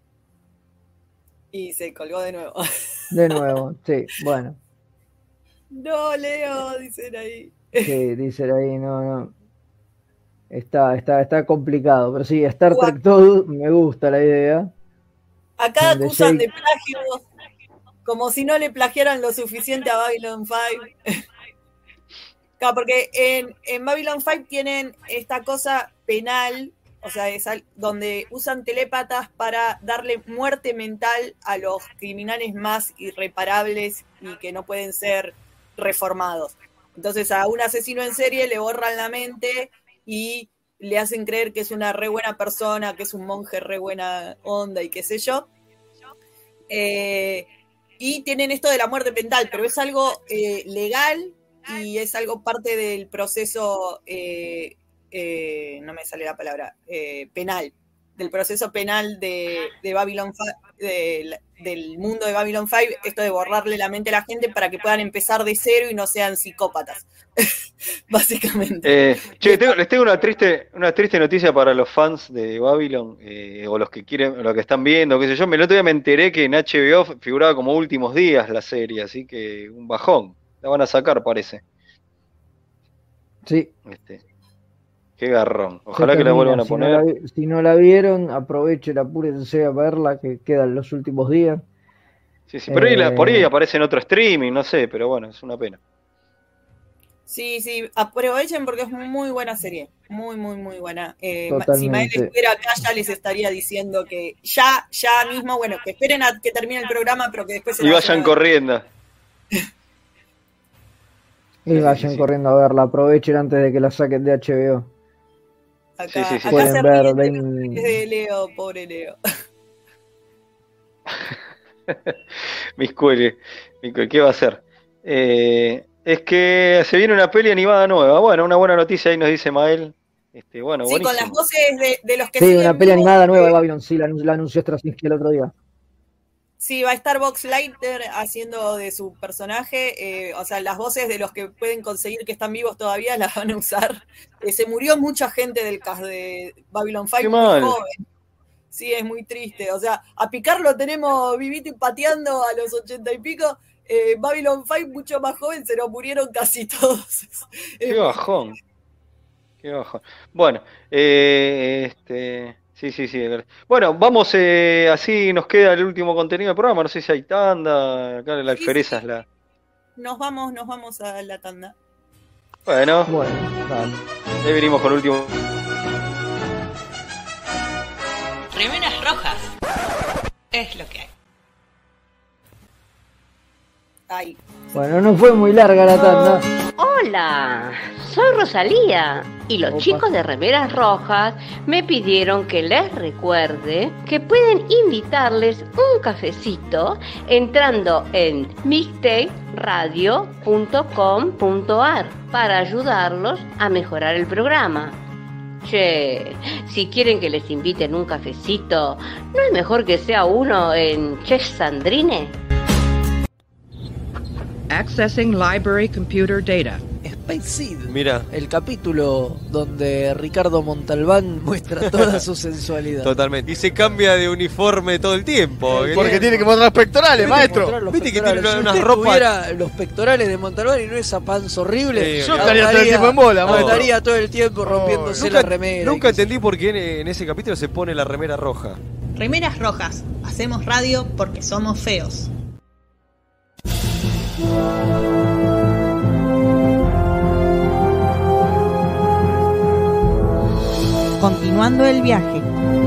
S1: Y se colgó de nuevo.
S3: De nuevo, sí, bueno.
S1: No, Leo, dicen ahí.
S3: Sí, dicen ahí, no, no. Está, está, está complicado, pero sí, Star Trek todo, me gusta la idea.
S1: Acá
S3: Donde
S1: acusan
S3: Jake-
S1: de plagio, como si no le plagiaran lo suficiente a Babylon cinco. Claro, porque en, en Babylon cinco tienen esta cosa penal, o sea, es al- donde usan telépatas para darle muerte mental a los criminales más irreparables y que no pueden ser reformados. Entonces a un asesino en serie le borran la mente y le hacen creer que es una re buena persona, que es un monje re buena onda y qué sé yo. Eh, y tienen esto de la muerte mental, pero es algo eh, legal y es algo parte del proceso, eh, eh, no me sale la palabra, eh, penal, del proceso penal de, de Babylon cinco, de, del mundo de Babylon cinco, esto de borrarle la mente a la gente para que puedan empezar de cero y no sean psicópatas, básicamente.
S2: Eh, che, tengo- les tengo una triste, una triste noticia para los fans de Babylon, eh, o los que quieren, los que están viendo, qué sé yo. Me, el otro día me enteré que en H B O figuraba como Últimos Días la serie, así que un bajón. La van a sacar, parece.
S3: Sí.
S2: Este, qué garrón.
S3: se
S2: Ojalá que la
S3: termina.
S2: vuelvan a
S3: Si no
S2: poner.
S3: la vi- si no la vieron, aprovechen, apúrense a verla, que quedan los últimos días.
S2: Sí, sí, pero ahí la- por ahí
S3: Eh,
S2: aparece en otro streaming, no sé, pero bueno, es una pena.
S1: Sí, sí, aprovechen porque es muy buena serie, muy, muy, muy buena. Eh, ma- si
S3: Totalmente.
S1: Mael estuviera acá ya les estaría diciendo que ya, ya mismo, bueno, que esperen a que termine el programa, pero que después se
S2: Y
S1: la
S2: vayan
S1: vayan a ver.
S2: corriendo.
S3: y vayan corriendo a verla, aprovechen antes de que la saquen de H B O.
S1: Acá,
S2: Sí, sí, sí.
S1: acá
S3: Pueden
S1: se
S3: ver
S1: ríen de
S3: veinte
S1: los de Leo, pobre Leo.
S2: Mis cuele, mi cuele, ¿qué va a hacer? Eh, es que se viene una peli animada nueva. Bueno, una buena noticia ahí nos dice Mael. Este, bueno,
S1: Sí, con las
S2: buenísimo.
S1: voces de, de los que
S3: Sí,
S1: siguen
S3: una peli
S1: vivos,
S3: animada nueva
S1: eh,
S3: de Babylon, sí, la, la anunció Straczynski el otro día.
S1: Sí, va a estar Box Lighter haciendo de su personaje, eh, o sea, las voces de los que pueden conseguir que están vivos todavía las van a usar. Eh, se murió mucha gente del cast de Babylon
S2: Qué
S1: cinco muy
S2: mal.
S1: joven. Sí, es muy triste. O sea, a Picard lo tenemos vivito y pateando a los ochenta y pico. Eh, Babylon cinco, mucho más joven, se nos murieron casi todos.
S2: Qué bajón. Qué bajón. Bueno, eh, este, sí, sí, sí. Bueno, vamos, eh, así nos queda el último contenido del programa. No sé si hay tanda. Acá la alfereza es la.
S1: Nos vamos, nos vamos a la tanda.
S2: Bueno,
S3: Bueno, dale.
S2: ahí venimos con el último.
S4: Remeras rojas. Es lo que hay.
S1: Ay.
S3: Bueno, no fue muy larga la tanda.
S15: Hola, soy Rosalía y los
S3: Opa.
S15: chicos de Remeras Rojas me pidieron que les recuerde que pueden invitarles un cafecito entrando en mixtape radio punto com punto ar para ayudarlos a mejorar el programa. Che, si quieren que les inviten un cafecito, ¿no es mejor que sea uno en Chef Sandrine?
S16: Accessing library computer data.
S17: Space Seed.
S18: Mira.
S17: El capítulo donde Ricardo Montalbán muestra toda su sensualidad.
S18: Totalmente. Y se cambia de uniforme todo el tiempo.
S19: Porque tiene que mostrar pectorales, maestro.
S18: Viste que
S17: Pectorales.
S18: tiene
S17: Si
S18: una- unas
S17: usted
S18: ropas.
S17: tuviera los pectorales de Montalbán y no esa panza horrible,
S18: Sí,
S19: Yo estaría todo el tiempo en bola, maestro.
S17: estaría todo el tiempo rompiéndose
S18: Nunca,
S17: la remera.
S18: nunca entendí por qué en, en ese capítulo se pone la remera roja.
S8: Remeras rojas. Hacemos radio porque somos feos.
S14: Continuando el viaje.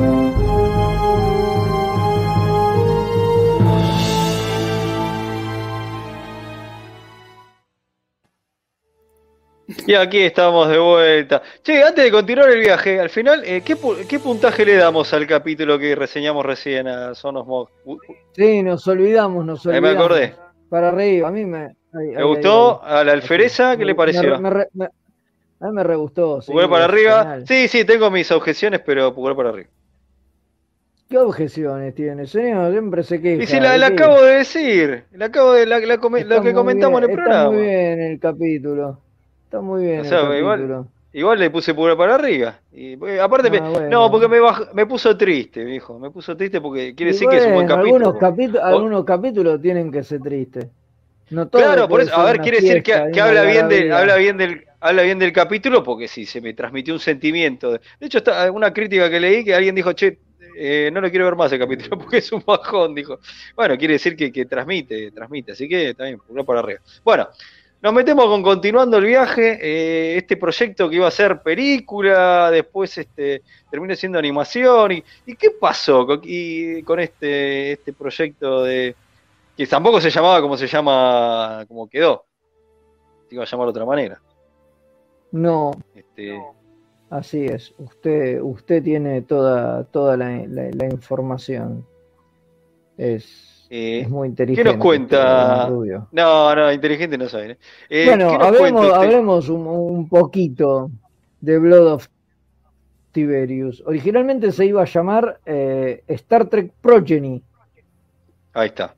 S2: Y aquí estamos de vuelta. Che, antes de continuar el viaje, al final, eh, ¿qué, pu- qué puntaje le damos al capítulo que reseñamos recién a Son of Mog? Uh,
S3: Sí, nos olvidamos, nos
S2: Ahí me
S3: olvidamos.
S2: acordé.
S3: Para arriba, a mí me... ahí,
S2: ¿Me
S3: ahí,
S2: gustó?
S3: ahí, ahí.
S2: A la alfereza, ¿qué le
S3: Me-
S2: pareció?
S3: me re- me- a mí me re gustó. sí,
S2: ¿Pulgar para
S3: es
S2: arriba?
S3: genial.
S2: Sí, sí, tengo mis objeciones, pero pulgar para arriba.
S3: ¿Qué objeciones tiene, señor? Siempre se queja.
S2: Y si la,
S3: ¿de
S2: la
S3: qué?
S2: acabo de decir, la acabo de la, la come-
S3: Está
S2: lo que
S3: muy
S2: comentamos
S3: bien,
S2: en el
S3: está
S2: programa.
S3: muy bien el capítulo. Está muy bien
S2: O sea,
S3: el
S2: igual,
S3: capítulo.
S2: igual le puse pulgar para arriba. Y, eh, aparte,
S3: Ah,
S2: me-
S3: bueno.
S2: no, porque me, baj- me puso triste, viejo. Me puso triste porque quiere
S3: Y
S2: decir que es un buen
S3: bueno,
S2: capítulo.
S3: algunos, capitu-
S2: O-
S3: algunos capítulos tienen que ser tristes. No todo
S2: Claro, por
S3: puede
S2: eso,
S3: ser
S2: a ver,
S3: una
S2: quiere decir que,
S3: fiesta y
S2: que
S3: una
S2: habla bien de,
S3: algarabía.
S2: habla bien del, habla bien del capítulo, porque sí, se me transmitió un sentimiento. De de hecho, está una crítica que leí que alguien dijo, che, eh, no lo quiero ver más el capítulo porque es un bajón, dijo. Bueno, quiere decir que, que transmite, transmite, así que también, pulgar por arriba. Bueno, nos metemos con continuando el viaje, eh, este proyecto que iba a ser película, después este terminó siendo animación, y, ¿y qué pasó con, y, con este, este proyecto de que tampoco se llamaba como se llama, como quedó? Se iba a llamar de otra manera.
S3: No,
S2: Este,
S3: así es. Usted, usted tiene toda, toda la, la- la información. Es,
S2: eh,
S3: es muy
S2: ¿qué
S3: inteligente.
S2: nos cuenta?
S3: don Rubio.
S2: No, no, inteligente no sabe. ¿eh? Eh,
S3: Bueno,
S2: ¿qué nos
S3: hablemos,
S2: cuenta usted?
S3: hablemos un, un poquito de Blood of Tiberius. Originalmente se iba a llamar eh, Star Trek Progeny
S2: Ahí está.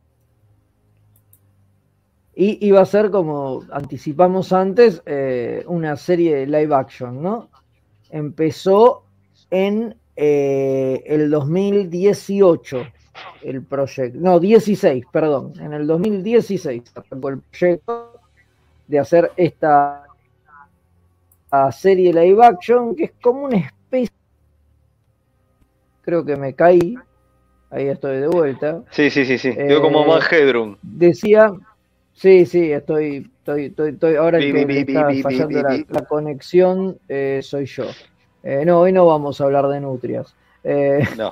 S3: y iba a ser, como anticipamos antes, eh, una serie de live action, ¿no? Empezó en eh, el dos mil dieciocho el proyecto, no, dieciséis, perdón, en el dos mil dieciséis arrancó el proyecto de hacer esta serie live action, que es como una especie, creo que me caí, ahí estoy de vuelta.
S2: Sí, sí, sí, sí. Quedó como
S3: Eh,
S2: más Hedrum.
S3: Decía, sí, sí, estoy, estoy, estoy, estoy ahora el
S2: Bi,
S3: que
S2: bi,
S3: le
S2: bi,
S3: está
S2: bi, bi,
S3: fallando
S2: bi,
S3: la,
S2: bi.
S3: la conexión eh, soy yo. Eh, no, hoy no vamos a hablar de nutrias. Eh,
S2: No.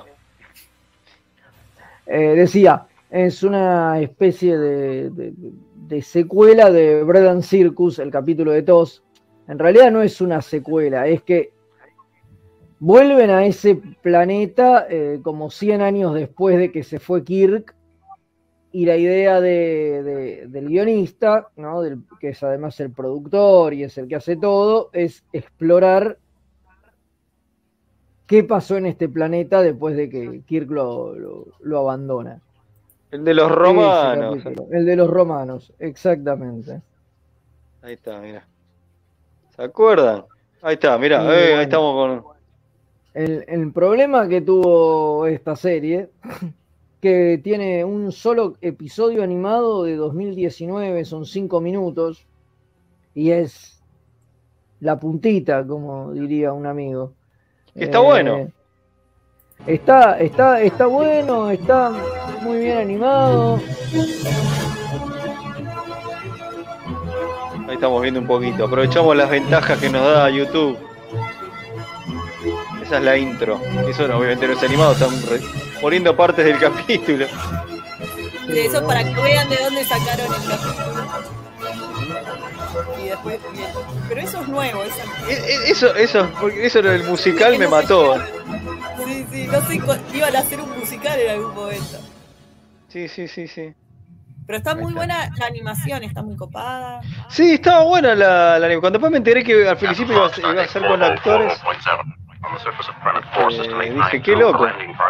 S3: eh, decía, es una especie de, de- de secuela de Bread and Circus, el capítulo de T O S. En realidad no es una secuela, es que vuelven a ese planeta eh, como cien años después de que se fue Kirk, y la idea de, de- del guionista, ¿no? Del, que es además el productor y es el que hace todo, es explorar qué pasó en este planeta después de que Kirk lo, lo- lo abandona.
S2: El de los
S3: Ese
S2: romanos.
S3: capítulo, el de los romanos, exactamente.
S2: Ahí está, mira. ¿Se acuerdan? Ahí está, mira,
S3: Y
S2: eh,
S3: bueno.
S2: ahí estamos con.
S3: El, el problema que tuvo esta serie, que tiene un solo episodio animado de dos mil diecinueve, son cinco minutos, y es la puntita, como diría un amigo.
S2: Que está
S3: Eh,
S2: bueno.
S3: Está, está, está bueno, está muy bien animado.
S2: Ahí estamos viendo un poquito. Aprovechamos las ventajas que nos da YouTube. Esa es la intro. Eso no, obviamente no es animado, están re- poniendo partes del capítulo.
S1: Sí, eso para que vean de dónde sacaron el capítulo. Y después, bien. Pero eso es nuevo. Eso,
S2: E- e- Eso, eso, porque eso del musical me mató.
S1: sí, sí, no sé, cu- iban a hacer un musical en algún momento.
S2: Sí, sí, sí, sí.
S1: Pero está muy buena la animación, está muy copada.
S2: Sí, estaba buena la, la Cuando después me enteré que al principio iba a, ser- iba a ser con actores, eh, dije, qué loco.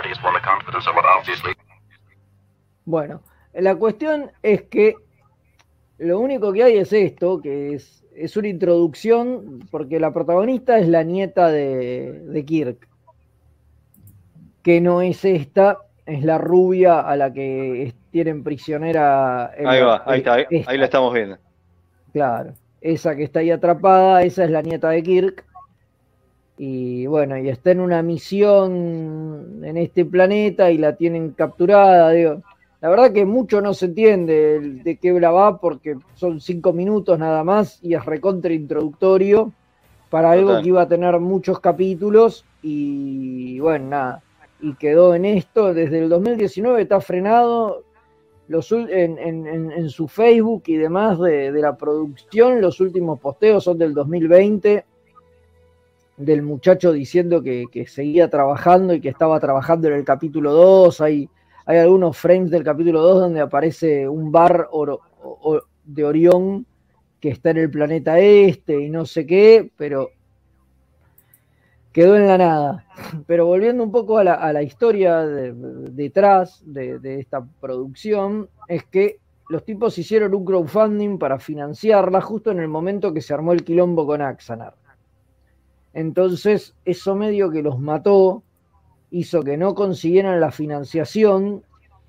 S3: Bueno, la cuestión es que lo único que hay es esto, que es, es una introducción, porque la protagonista es la nieta de, de Kirk, que no es esta, es la rubia a la que es- tienen prisionera. en
S2: Ahí
S3: la-
S2: va, ahí está, ahí,
S3: esta.
S2: ahí la estamos viendo.
S3: Claro, esa que está ahí atrapada, esa es la nieta de Kirk. Y bueno, y está en una misión en este planeta y la tienen capturada. Digo, la verdad que mucho no se entiende el- de qué la va, porque son cinco minutos nada más y es recontra introductorio para algo
S2: Total.
S3: que iba a tener muchos capítulos. Y bueno, nada, y quedó en esto. Desde el dos mil diecinueve está frenado. Los, ul- en, en- en- en su Facebook y demás de, de la producción, los últimos posteos son del dos mil veinte, del muchacho diciendo que, que seguía trabajando y que estaba trabajando en el capítulo dos. Hay, hay algunos frames del capítulo dos donde aparece un bar oro- o- o- de Orión que está en el planeta este y no sé qué, pero quedó en la nada. Pero volviendo un poco a la, a la historia de- de- detrás de, de esta producción, es que los tipos hicieron un crowdfunding para financiarla justo en el momento que se armó el quilombo con Axanar. Entonces, eso medio que los mató, hizo que no consiguieran la financiación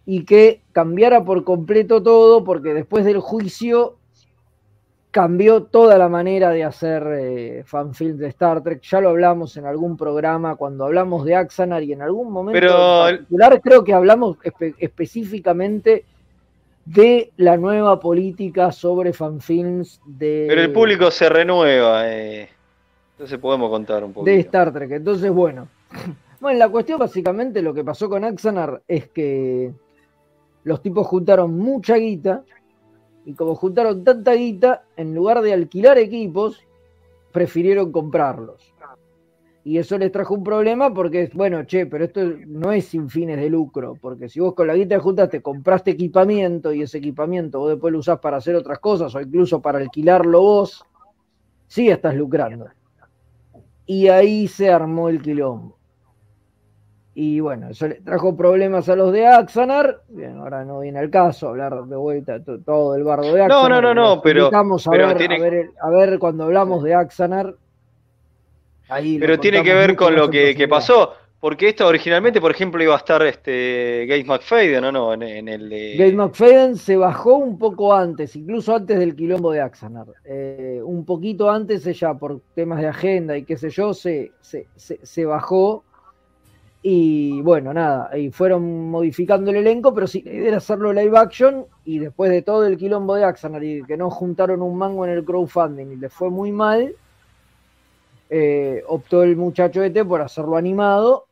S3: y que cambiara por completo todo, porque después del juicio cambió toda la manera de hacer eh, fanfilms de Star Trek. Ya lo hablamos en algún programa cuando hablamos de Axanar, y en algún momento
S2: Pero...
S3: en particular creo que hablamos espe específicamente de la nueva política sobre fanfilms de...
S2: Pero el público se renueva, eh. Entonces podemos contar un poquito.
S3: De Star Trek. Entonces, bueno. Bueno, la cuestión básicamente lo que pasó con Axanar es que los tipos juntaron mucha guita, y como juntaron tanta guita, en lugar de alquilar equipos, prefirieron comprarlos. Y eso les trajo un problema porque, bueno, che, pero esto no es sin fines de lucro, porque si vos con la guita de juntas te compraste equipamiento, y ese equipamiento vos después lo usás para hacer otras cosas, o incluso para alquilarlo vos, sí estás lucrando. Y ahí se armó el quilombo. Y bueno, eso le trajo problemas a los de Axanar. Bien, ahora no viene al caso hablar de vuelta to todo el bardo de Axanar.
S2: No, no, no, no, pero...
S3: Vamos a,
S2: pero
S3: ver,
S2: tiene...
S3: a, ver, a ver cuando hablamos de Axanar. Ahí
S2: pero tiene que ver con lo que, que pasó. Porque esto originalmente, por ejemplo, iba a estar este Gates McFadden, ¿no? no en, en el de...
S3: Gates McFadden se bajó un poco antes, incluso antes del quilombo de Axanar. Eh, un poquito antes ella, por temas de agenda y qué sé yo, se, se, se, se bajó. Y bueno, nada, y fueron modificando el elenco, pero sí, la idea era hacerlo live action, y después de todo el quilombo de Axanar y que no juntaron un mango en el crowdfunding y les fue muy mal, eh, optó el muchacho este por hacerlo animado,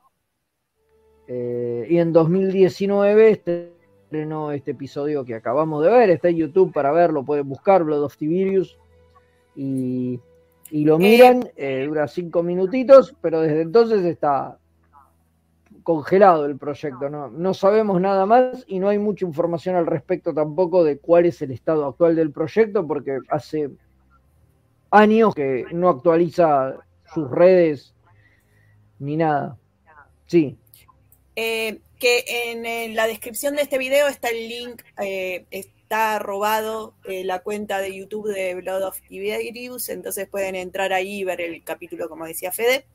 S3: eh, y en dos mil diecinueve estrenó este episodio que acabamos de ver, está en YouTube para verlo, pueden buscar, Blood of Tiberius, y, y lo miran, eh, dura cinco minutitos, pero desde entonces está... congelado el proyecto, ¿no? No sabemos nada más y no hay mucha información al respecto tampoco de cuál es el estado actual del proyecto, porque hace años que no actualiza sus redes ni nada. Sí.
S1: Eh, que en, en la descripción de este video está el link, eh, está robado eh, la cuenta de YouTube de Blood of Tiberius, entonces pueden entrar ahí y ver el capítulo, como decía Fede.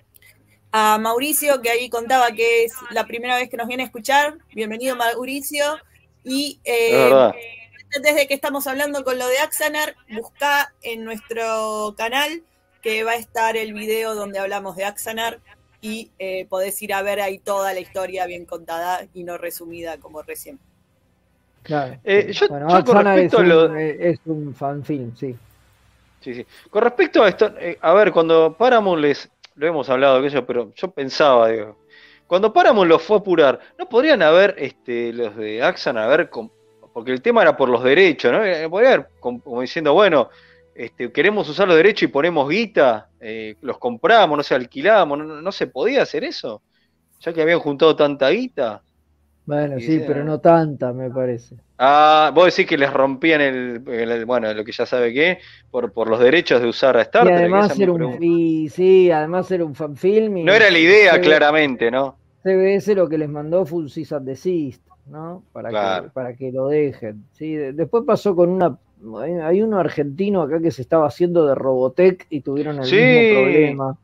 S1: A Mauricio, que ahí contaba que es la primera vez que nos viene a escuchar. Bienvenido, Mauricio. Y eh, desde que estamos hablando con lo de Axanar, buscá en nuestro canal que va a estar el video donde hablamos de Axanar, y eh, podés ir a ver ahí toda la historia bien contada y no resumida como recién.
S3: Claro.
S2: Eh, yo,
S3: bueno,
S2: yo con respecto
S3: es un,
S2: a lo...
S3: es un fanfilm, sí.
S2: Sí, sí. Con respecto a esto, eh, a ver, cuando Paramount les... Lo hemos hablado de eso, pero yo pensaba, digo, cuando Paramount los fue a apurar, ¿no podrían haber este, los de Axanar, haber, porque el tema era por los derechos, ¿no? Podría haber, como diciendo, bueno, este, queremos usar los derechos y ponemos guita, eh, los compramos, no sé, alquilamos, no, no se podía hacer eso, ya que habían juntado tanta guita.
S3: Bueno, sí, pero no tanta, me parece.
S2: Ah, vos decís que les rompían el, el bueno, lo que ya sabe qué, por, por los derechos de usar a Star Trek.
S3: Y además era un, y, sí, además era un fanfilm.
S2: No era la idea, claramente, ¿no?
S3: C B S lo que les mandó fue un cease and desist, ¿no? Para,
S2: claro.
S3: que, para que lo dejen. ¿Sí? Después pasó con una... Hay uno argentino acá que se estaba haciendo de Robotech y tuvieron el
S2: sí.
S3: mismo problema.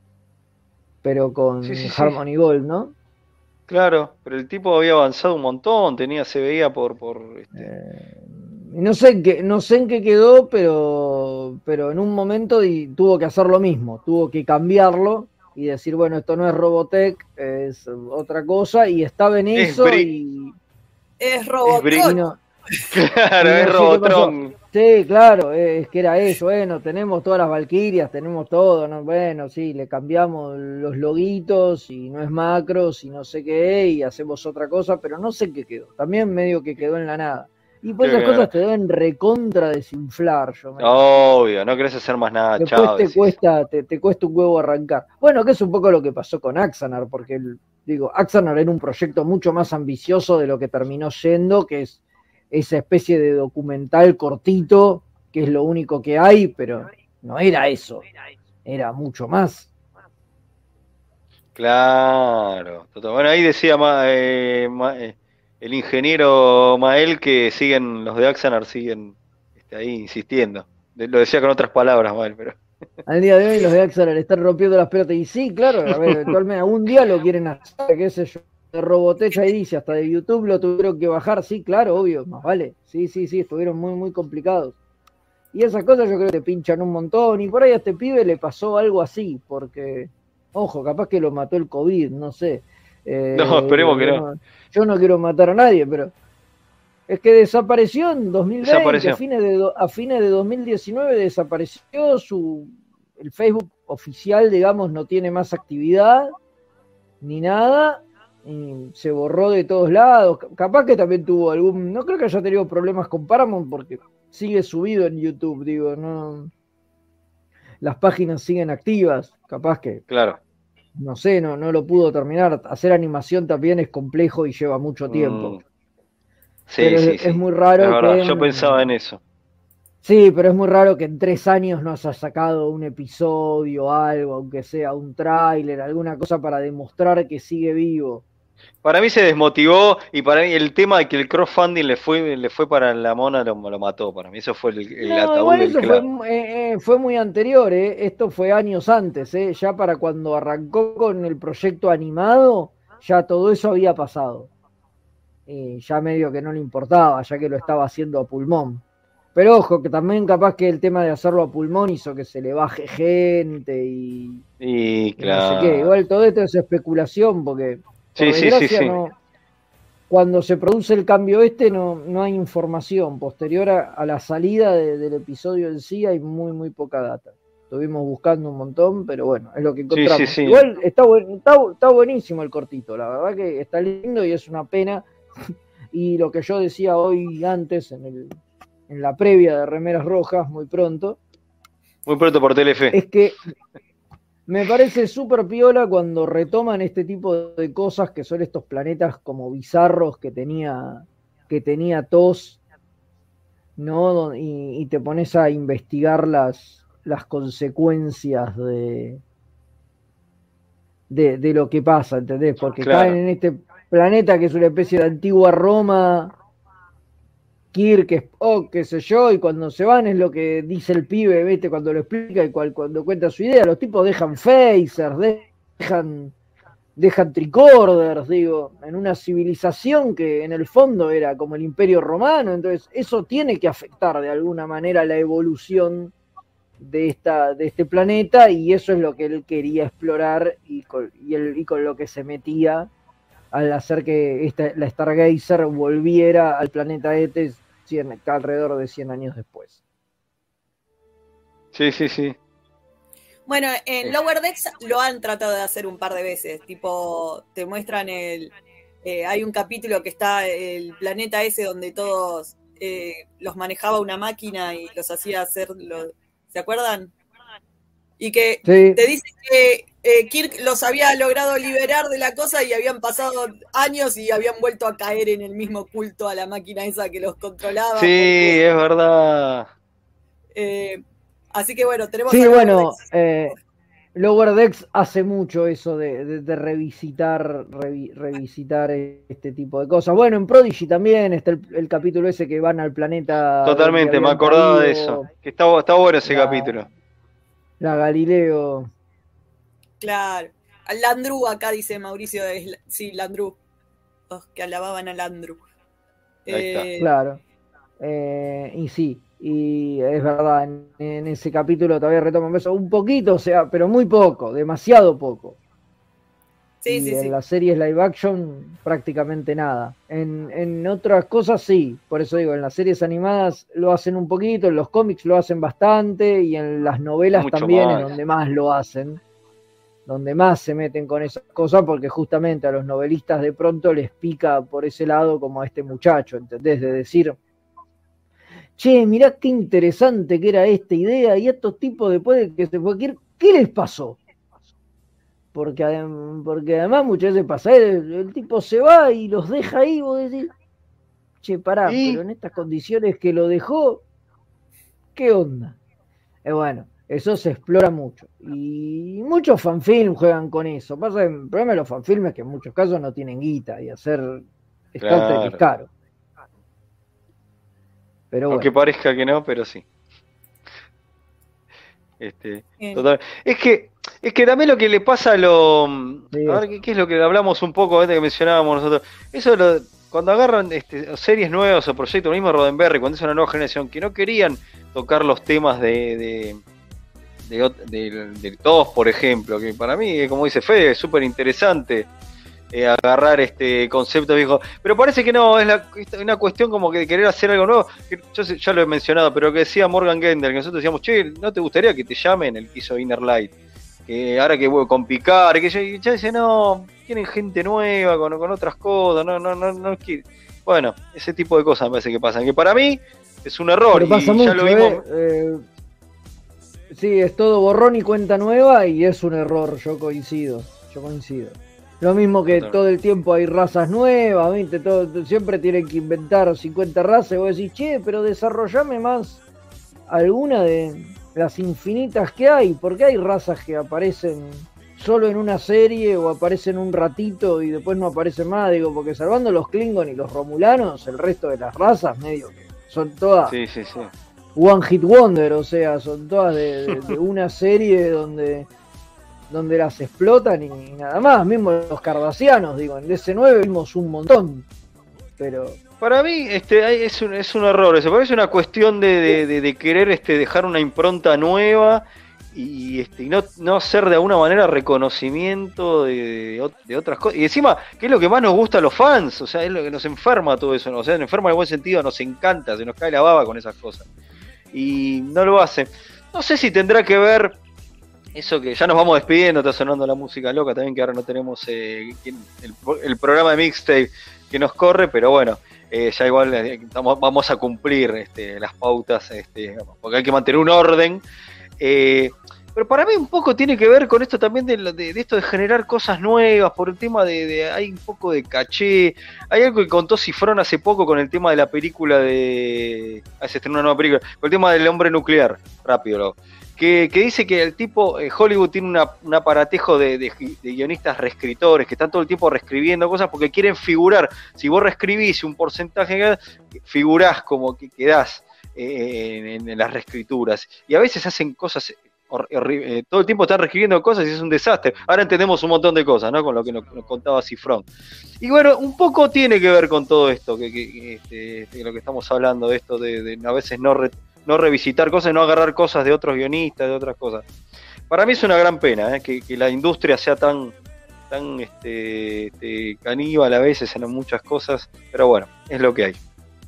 S3: Pero con
S2: sí, sí,
S3: Harmony
S2: sí.
S3: Gold, ¿no?
S2: Claro, pero el tipo había avanzado un montón, tenía, se veía por... por este...
S3: eh, no sé en qué, no sé en qué quedó, pero, pero en un momento y, tuvo que hacer lo mismo, tuvo que cambiarlo y decir, bueno, esto no es Robotech, es otra cosa, y estaba en
S2: es
S3: eso
S2: y...
S1: Es Robotron.
S3: No,
S2: claro,
S3: no
S2: es Robotron.
S3: Sí, claro, es que era eso, bueno, tenemos todas las Valkyrias, tenemos todo, ¿no? Bueno, sí, le cambiamos los loguitos y no es Macros y no sé qué, y hacemos otra cosa, pero no sé qué quedó, también medio que quedó en la nada. Y pues esas cosas te deben recontra desinflar, yo me
S2: Obvio, no querés hacer más nada,
S3: Después
S2: chao.
S3: te cuesta, te, te cuesta un huevo arrancar. Bueno, que es un poco lo que pasó con Axanar, porque el, digo, Axanar era un proyecto mucho más ambicioso de lo que terminó siendo, que es esa especie de documental cortito, que es lo único que hay, pero no era eso, era mucho más.
S2: Claro. Bueno, ahí decía eh, eh, el ingeniero Mael que siguen, los de Axanar siguen este, ahí insistiendo. Lo decía con otras palabras, Mael, pero...
S3: Al día de hoy los de Axanar están rompiendo las pelotas, y sí, claro, a ver, eventualmente algún día lo quieren hacer, qué sé yo. de Robotech ahí dice, hasta de YouTube lo tuvieron que bajar, sí, claro, obvio, más vale, sí, sí, sí, estuvieron muy, muy complicados. Y esas cosas yo creo que te pinchan un montón, y por ahí a este pibe le pasó algo así, porque, ojo, capaz que lo mató el COVID, no sé. Eh,
S2: No, esperemos que
S3: yo
S2: no.
S3: no. Yo no quiero matar a nadie, pero es que desapareció en dos mil veinte,
S2: Desapareció.
S3: A, fines de do, a fines de dos mil diecinueve desapareció su... El Facebook oficial, digamos, no tiene más actividad, ni nada, y se borró de todos lados. Capaz que también tuvo algún... No creo que haya tenido problemas con Paramount, porque sigue subido en YouTube, digo, no... Las páginas siguen activas, capaz que...
S2: Claro.
S3: No sé, no, no lo pudo terminar. Hacer animación también es complejo y lleva mucho tiempo.
S2: Mm. Sí,
S3: pero
S2: sí,
S3: es,
S2: sí.
S3: es muy raro
S2: Es verdad,
S3: que...
S2: yo pensaba en eso.
S3: Sí, pero es muy raro que en tres años no haya sacado un episodio, algo, aunque sea un tráiler, alguna cosa para demostrar que sigue vivo.
S2: Para mí se desmotivó y para mí el tema de que el crowdfunding le fue le fue para la mona lo, lo mató. Para mí eso fue el, el
S3: No,
S2: ataúd
S3: igual
S2: del
S3: eso
S2: clavo.
S3: fue, eh, eh, fue muy anterior, eh. Esto fue años antes, eh. Ya para cuando arrancó con el proyecto animado, ya todo eso había pasado. Eh, ya medio que no le importaba, ya que lo estaba haciendo a pulmón. Pero ojo, que también capaz que el tema de hacerlo a pulmón hizo que se le baje gente y,
S2: Y
S3: y
S2: claro.
S3: no sé qué. Igual todo esto es especulación, porque por
S2: Sí, sí,
S3: desgracia
S2: sí, sí.
S3: no, cuando se produce el cambio este no, no hay información. Posterior a, a la salida de, del episodio en sí hay muy, muy poca data. Estuvimos buscando un montón, pero bueno, es lo que
S2: Sí,
S3: encontramos.
S2: sí, sí.
S3: Igual está, buen, está, está buenísimo el cortito, la verdad que está lindo y es una pena. Y lo que yo decía hoy antes en el en la previa de Remeras Rojas, muy pronto,
S2: Muy pronto por Telefe.
S3: es que me parece súper piola cuando retoman este tipo de cosas que son estos planetas como bizarros que tenía, que tenía T O S, ¿no? Y, y te pones a investigar las, las consecuencias de, de, de lo que pasa, ¿entendés? Porque
S2: Claro.
S3: caen en este planeta que es una especie de antigua Roma, Kirk, Spock, qué sé yo, y cuando se van es lo que dice el pibe, ¿viste? Cuando lo explica y cual, cuando cuenta su idea, los tipos dejan phasers, dejan, dejan tricorders, digo, en una civilización que en el fondo era como el Imperio Romano, entonces eso tiene que afectar de alguna manera la evolución de, esta, de este planeta, y eso es lo que él quería explorar y con, y el, y con lo que se metía al hacer que esta, la Stargazer volviera al planeta Etes cien, alrededor de cien años después.
S2: Sí, sí, sí.
S1: Bueno, en Lower Decks lo han tratado de hacer un par de veces, tipo, te muestran el... Eh, hay un capítulo que está el planeta ese donde todos eh, los manejaba una máquina y los hacía hacer... Lo, ¿se acuerdan? Y que
S3: sí.
S1: Te dicen que eh, Kirk los había logrado liberar de la cosa y habían pasado años y habían vuelto a caer en el mismo culto a la máquina esa que los controlaba.
S2: Sí, porque, es verdad.
S1: Eh, así que bueno, tenemos...
S3: Sí, bueno, eh, Lower Decks hace mucho eso de, de, de revisitar revi, revisitar este tipo de cosas. Bueno, en Prodigy también está el, el capítulo ese que van al planeta...
S2: Totalmente, me acordaba caído, de eso. Que está, está bueno ese la, capítulo.
S3: La Galileo...
S1: Claro. Landru, acá dice Mauricio, es, sí, Landru. Oh, que alababan a Landru.
S3: Eh, claro. Eh, y sí, y es verdad, en, en ese capítulo todavía retoman eso un poquito, o sea, pero muy poco, demasiado poco.
S1: Sí,
S3: y
S1: sí,
S3: en
S1: sí.
S3: las series live action prácticamente nada. En, en otras cosas sí, por eso digo, en las series animadas lo hacen un poquito, en los cómics lo hacen bastante y en las novelas
S2: Mucho
S3: también
S2: más.
S3: es donde más lo hacen. Donde más se meten con esas cosas, porque justamente a los novelistas de pronto les pica por ese lado como a este muchacho, ¿entendés? De decir, che, mirá qué interesante que era esta idea, y estos tipos después de que se fue, ¿qué, qué les pasó? Porque, porque además muchas veces pasa, el, el tipo se va y los deja ahí, vos decís, che, pará, ¿y? Pero en estas condiciones que lo dejó, ¿qué onda? Eh, bueno. Eso se explora mucho. Y muchos fanfilms juegan con eso. Pasa, el problema de los fanfilms es que en muchos casos no tienen guita y hacer Star Trek
S2: claro.
S3: es caro. Pero
S2: Aunque
S3: bueno.
S2: parezca que no, pero sí. Este, total. Es que es que también lo que le pasa a lo...
S3: Sí.
S2: A ver, ¿qué, qué es lo que hablamos un poco antes que mencionábamos nosotros? Eso lo, cuando agarran este, series nuevas o proyectos, mismo Roddenberry, cuando es una nueva generación, que no querían tocar los temas de... de de, de, de, de todos, por ejemplo, que para mí, como dice Fede, es súper interesante eh, agarrar este concepto viejo, pero parece que no, es la, una cuestión como que de querer hacer algo nuevo, que yo ya lo he mencionado, pero que decía Morgan Gendel, que nosotros decíamos, che, ¿no te gustaría que te llamen el que hizo Inner Light? Que ahora que vuelve con Picard, que yo, ya dice, no, tienen gente nueva, con, con otras cosas, no, no, no, no, que... bueno, ese tipo de cosas me parece que pasan, que para mí es un error,
S3: Pero pasa
S2: y
S3: mucho,
S2: ya lo vimos...
S3: eh, eh, sí, es todo borrón y cuenta nueva y es un error, yo coincido, yo coincido. Lo mismo que todo el tiempo hay razas nuevas, ¿viste? Todo, siempre tienen que inventar cincuenta razas y vos decís, che, pero desarrollame más alguna de las infinitas que hay, porque hay razas que aparecen solo en una serie o aparecen un ratito y después no aparecen más, digo, porque salvando los Klingon y los Romulanos, el resto de las razas medio que son todas...
S2: Sí, sí, sí.
S3: One Hit Wonder, o sea, son todas de, de, de una serie donde donde las explotan y nada más. Mismo los cardasianos, digo, en D C nueve vimos un montón, pero...
S2: Para mí este es un, es un error eso, porque es una cuestión de, de, de, de querer este dejar una impronta nueva y, este, y no, no hacer de alguna manera reconocimiento de, de, de otras cosas. Y encima, ¿qué es lo que más nos gusta a los fans? O sea, es lo que nos enferma todo eso, ¿no? O sea, nos enferma en el buen sentido, nos encanta, se nos cae la baba con esas cosas. Y no lo hace. No sé si tendrá que ver eso que ya nos vamos despidiendo, está sonando la música loca también, que ahora no tenemos eh, el, el programa de mixtape que nos corre, pero bueno, eh, ya igual eh, estamos, vamos a cumplir este, las pautas, este, porque hay que mantener un orden. Eh, pero para mí un poco tiene que ver con esto también de, de, de esto de generar cosas nuevas, por el tema de, de hay un poco de caché. Hay algo que contó Cifrón hace poco con el tema de la película de... Ah, se estrenó una nueva película, con el tema del hombre nuclear, rápido lo que, que dice que el tipo, eh, Hollywood tiene una, un aparatejo de, de, de guionistas reescritores que están todo el tiempo reescribiendo cosas porque quieren figurar. Si vos reescribís un porcentaje, figurás como que quedás eh, en, en las reescrituras. Y a veces hacen cosas... horrible, todo el tiempo están reescribiendo cosas y es un desastre. Ahora entendemos un montón de cosas, ¿no? Con lo que nos, nos contaba Cifrón. Y bueno, un poco tiene que ver con todo esto, que, que, que este, de lo que estamos hablando, de esto de, de a veces no, re, no revisitar cosas, no agarrar cosas de otros guionistas, de otras cosas. Para mí es una gran pena, ¿eh? que, que la industria sea tan, tan este, este, caníbal a veces en muchas cosas, pero bueno, es lo que hay.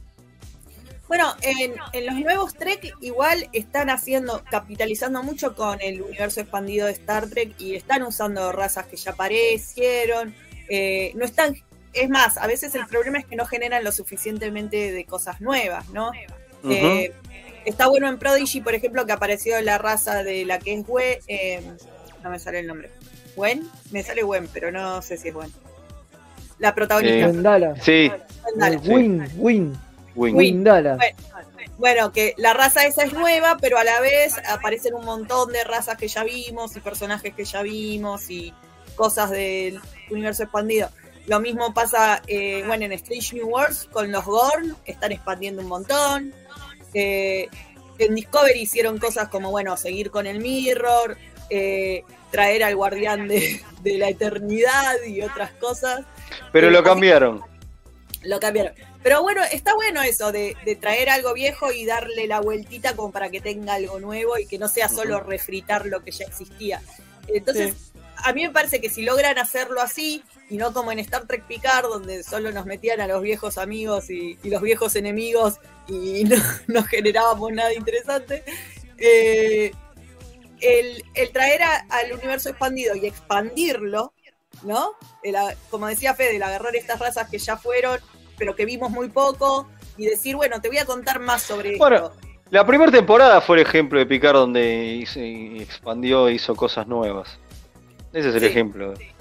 S1: Bueno, en, en los nuevos Trek igual están haciendo, capitalizando mucho con el universo expandido de Star Trek y están usando razas que ya aparecieron. Eh, no están, es más, a veces el problema es que no generan lo suficientemente de cosas nuevas, ¿no? Uh-huh. Eh, está bueno en Prodigy, por ejemplo, que apareció la raza de la que es Gwen, eh, no me sale el nombre. ¿Gwen? Me sale Gwen, pero no sé si es Gwen. La protagonista.
S3: Wendala.
S2: Sí.
S3: Wendala. Win, Win.
S1: Win. Windala. Bueno, bueno, que la raza esa es nueva, pero a la vez aparecen un montón de razas que ya vimos y personajes que ya vimos y cosas del universo expandido. Lo mismo pasa eh, bueno, en Strange New Worlds con los Gorn, están expandiendo un montón. Eh, en Discovery hicieron cosas como, bueno, seguir con el Mirror, eh, traer al Guardián de, de la Eternidad y otras cosas.
S2: Pero
S1: eh,
S2: lo cambiaron.
S1: Lo cambiaron. Pero bueno, está bueno eso de, de traer algo viejo y darle la vueltita como para que tenga algo nuevo y que no sea solo refritar lo que ya existía. Entonces, sí. A mí me parece que si logran hacerlo así, y no como en Star Trek Picard, donde solo nos metían a los viejos amigos y, y los viejos enemigos y no, no generábamos nada interesante, eh, el, el traer a, al universo expandido y expandirlo, ¿no? El, como decía Fede, el agarrar estas razas que ya fueron, pero que vimos muy poco, y decir, bueno, te voy a contar más sobre
S2: bueno,
S1: esto.
S2: La primera temporada fue el ejemplo de Picard donde hizo, expandió e hizo cosas nuevas. Ese es el sí, ejemplo. Sí.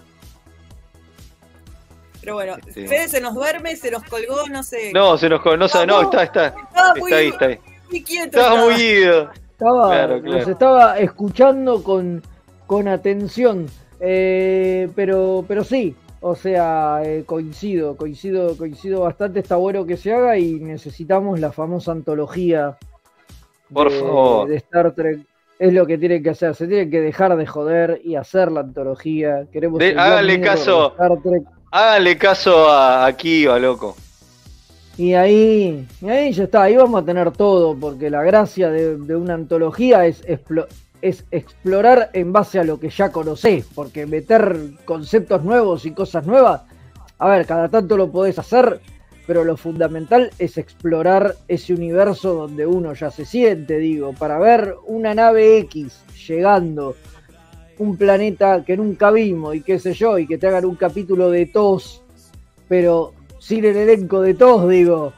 S1: Pero bueno, este... Fede se nos duerme, se nos colgó, no sé.
S2: No, se nos colgó, no, no, no está, está,
S1: estaba
S2: está
S1: muy,
S2: ahí, está ahí.
S1: Muy quieto.
S2: Estaba muy ido.
S3: Estaba, claro, claro. Nos estaba escuchando con, con atención, eh, pero, pero sí. O sea, eh, coincido, coincido, coincido bastante, está bueno que se haga y necesitamos la famosa antología
S2: Por
S3: de,
S2: favor.
S3: de Star Trek. es lo que tienen que hacer. Se tienen que dejar de joder y hacer la antología. Queremos
S2: De,
S3: el
S2: háganle
S3: Black Mirror
S2: caso,
S3: de Star Trek.
S2: háganle caso a, a Kiva, loco.
S3: Y ahí, y ahí ya está, ahí vamos a tener todo, porque la gracia de, de una antología es, explo, es explorar en base a lo que ya conocés, porque meter conceptos nuevos y cosas nuevas, a ver, cada tanto lo podés hacer, pero lo fundamental es explorar ese universo donde uno ya se siente, digo, para ver una nave X llegando, un planeta que nunca vimos y qué sé yo, y que te hagan un capítulo de T O S, pero sin el elenco de T O S, digo,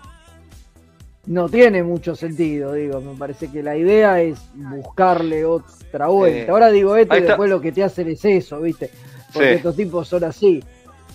S3: no tiene mucho sentido, digo, me parece que la idea es buscarle otra vuelta. Eh, Ahora digo esto y después lo que te hacen es eso, ¿viste? Porque sí. Estos tipos son así.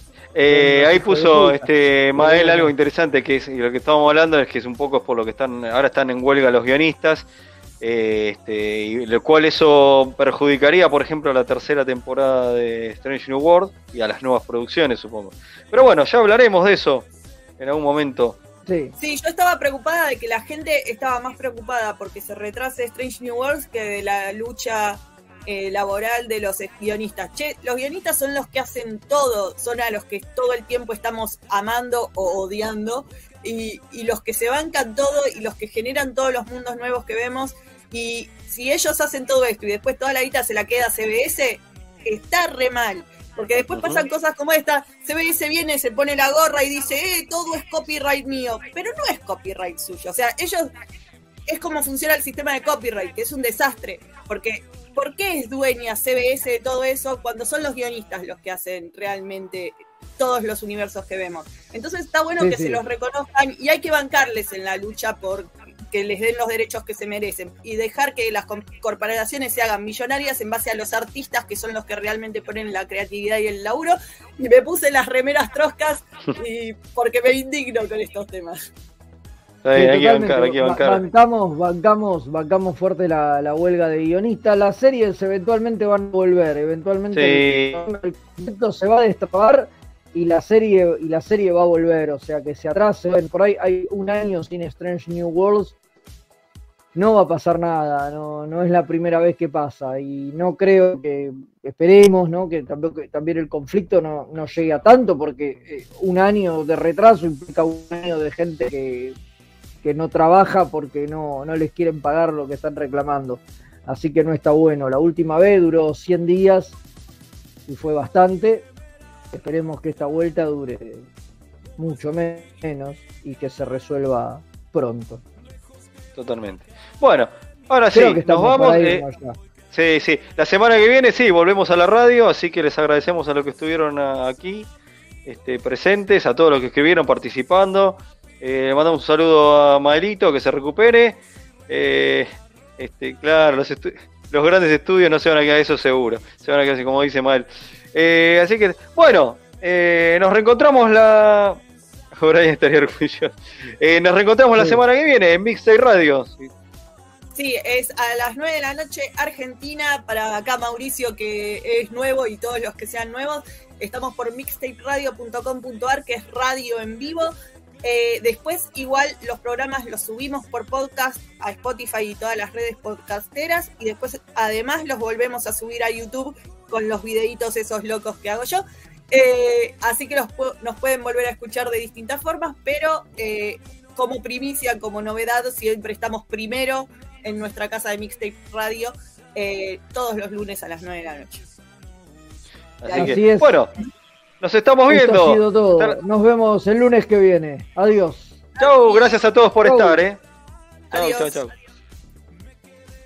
S2: Eh, ahí puso este Mael algo interesante, que es, y lo que estamos hablando es que es un poco es por lo que están, ahora están en huelga los guionistas, eh, este, y lo cual eso perjudicaría, por ejemplo, a la tercera temporada de Strange New World y a las nuevas producciones, supongo. Pero bueno, ya hablaremos de eso en algún momento.
S3: Sí.
S1: Sí, yo estaba preocupada de que la gente estaba más preocupada porque se retrase Strange New Worlds que de la lucha eh, laboral de los guionistas. Che, los guionistas son los que hacen todo, son a los que todo el tiempo estamos amando o odiando, y, y los que se bancan todo y los que generan todos los mundos nuevos que vemos. Y si ellos hacen todo esto y después toda la guita se la queda C B S, está re mal. Porque después pasan cosas como esta, C B S viene, se pone la gorra y dice, eh, todo es copyright mío. Pero no es copyright suyo. O sea, ellos, es como funciona el sistema de copyright, que es un desastre. Porque, ¿por qué es dueña C B S de todo eso cuando son los guionistas los que hacen realmente todos los universos que vemos? Entonces está bueno sí, que sí. se los reconozcan y hay que bancarles en la lucha por que les den los derechos que se merecen y dejar que las corporaciones se hagan millonarias en base a los artistas, que son los que realmente ponen la creatividad y el laburo. Y me puse las remeras troscas y porque me indigno con estos temas.
S2: Sí, hay que bancar, hay que bancar.
S3: Bancamos, bancamos, bancamos fuerte la, la huelga de guionistas. Las series eventualmente van a volver, eventualmente
S2: sí.
S3: el concepto se va a destrabar y la serie y la serie va a volver, o sea que se atrase. Por ahí hay un año sin Strange New Worlds, no va a pasar nada, no, no es la primera vez que pasa y no creo que, esperemos, ¿no? que, también, que también el conflicto no, no llegue a tanto, porque eh, un año de retraso implica un año de gente que, que no trabaja porque no, no les quieren pagar lo que están reclamando, así que no está bueno. La última vez duró cien días y fue bastante. Esperemos que esta vuelta dure mucho menos y que se resuelva pronto.
S2: Totalmente. Bueno, ahora
S3: Creo
S2: sí,
S3: que
S2: nos vamos.
S3: Ahí,
S2: eh, sí, sí. La semana que viene sí, volvemos a la radio, así que les agradecemos a los que estuvieron aquí este, presentes, a todos los que escribieron participando. Eh, mandamos un saludo a Maelito, que se recupere. Eh, este, claro, los, los grandes estudios no se van a quedar, eso seguro. Se van a quedar así, como dice Mael. Eh, así que, bueno, eh, nos reencontramos la... Ahora ya estaría orgulloso. Eh, nos reencontramos sí. la semana que viene en Mixtape Radio. Sí.
S1: Sí, es a las nueve de la noche Argentina, para acá Mauricio que es nuevo y todos los que sean nuevos. Estamos por mixtape radio punto com punto a r, que es radio en vivo. Eh, después igual los programas los subimos por podcast a Spotify y todas las redes podcasteras, y después además los volvemos a subir a YouTube con los videitos esos locos que hago yo. Eh, así que los, nos pueden volver a escuchar de distintas formas, pero eh, como primicia, como novedad, siempre estamos primero en nuestra casa de Mixtape Radio, eh, todos los lunes a las nueve de la noche.
S2: Así,
S3: Así
S2: que,
S3: es.
S2: Bueno, nos estamos
S3: Esto
S2: viendo.
S3: ha sido todo. Nos vemos el lunes que viene. Adiós.
S2: Chau, gracias a todos por chau. estar, eh.
S1: Chau,
S2: chau, chau.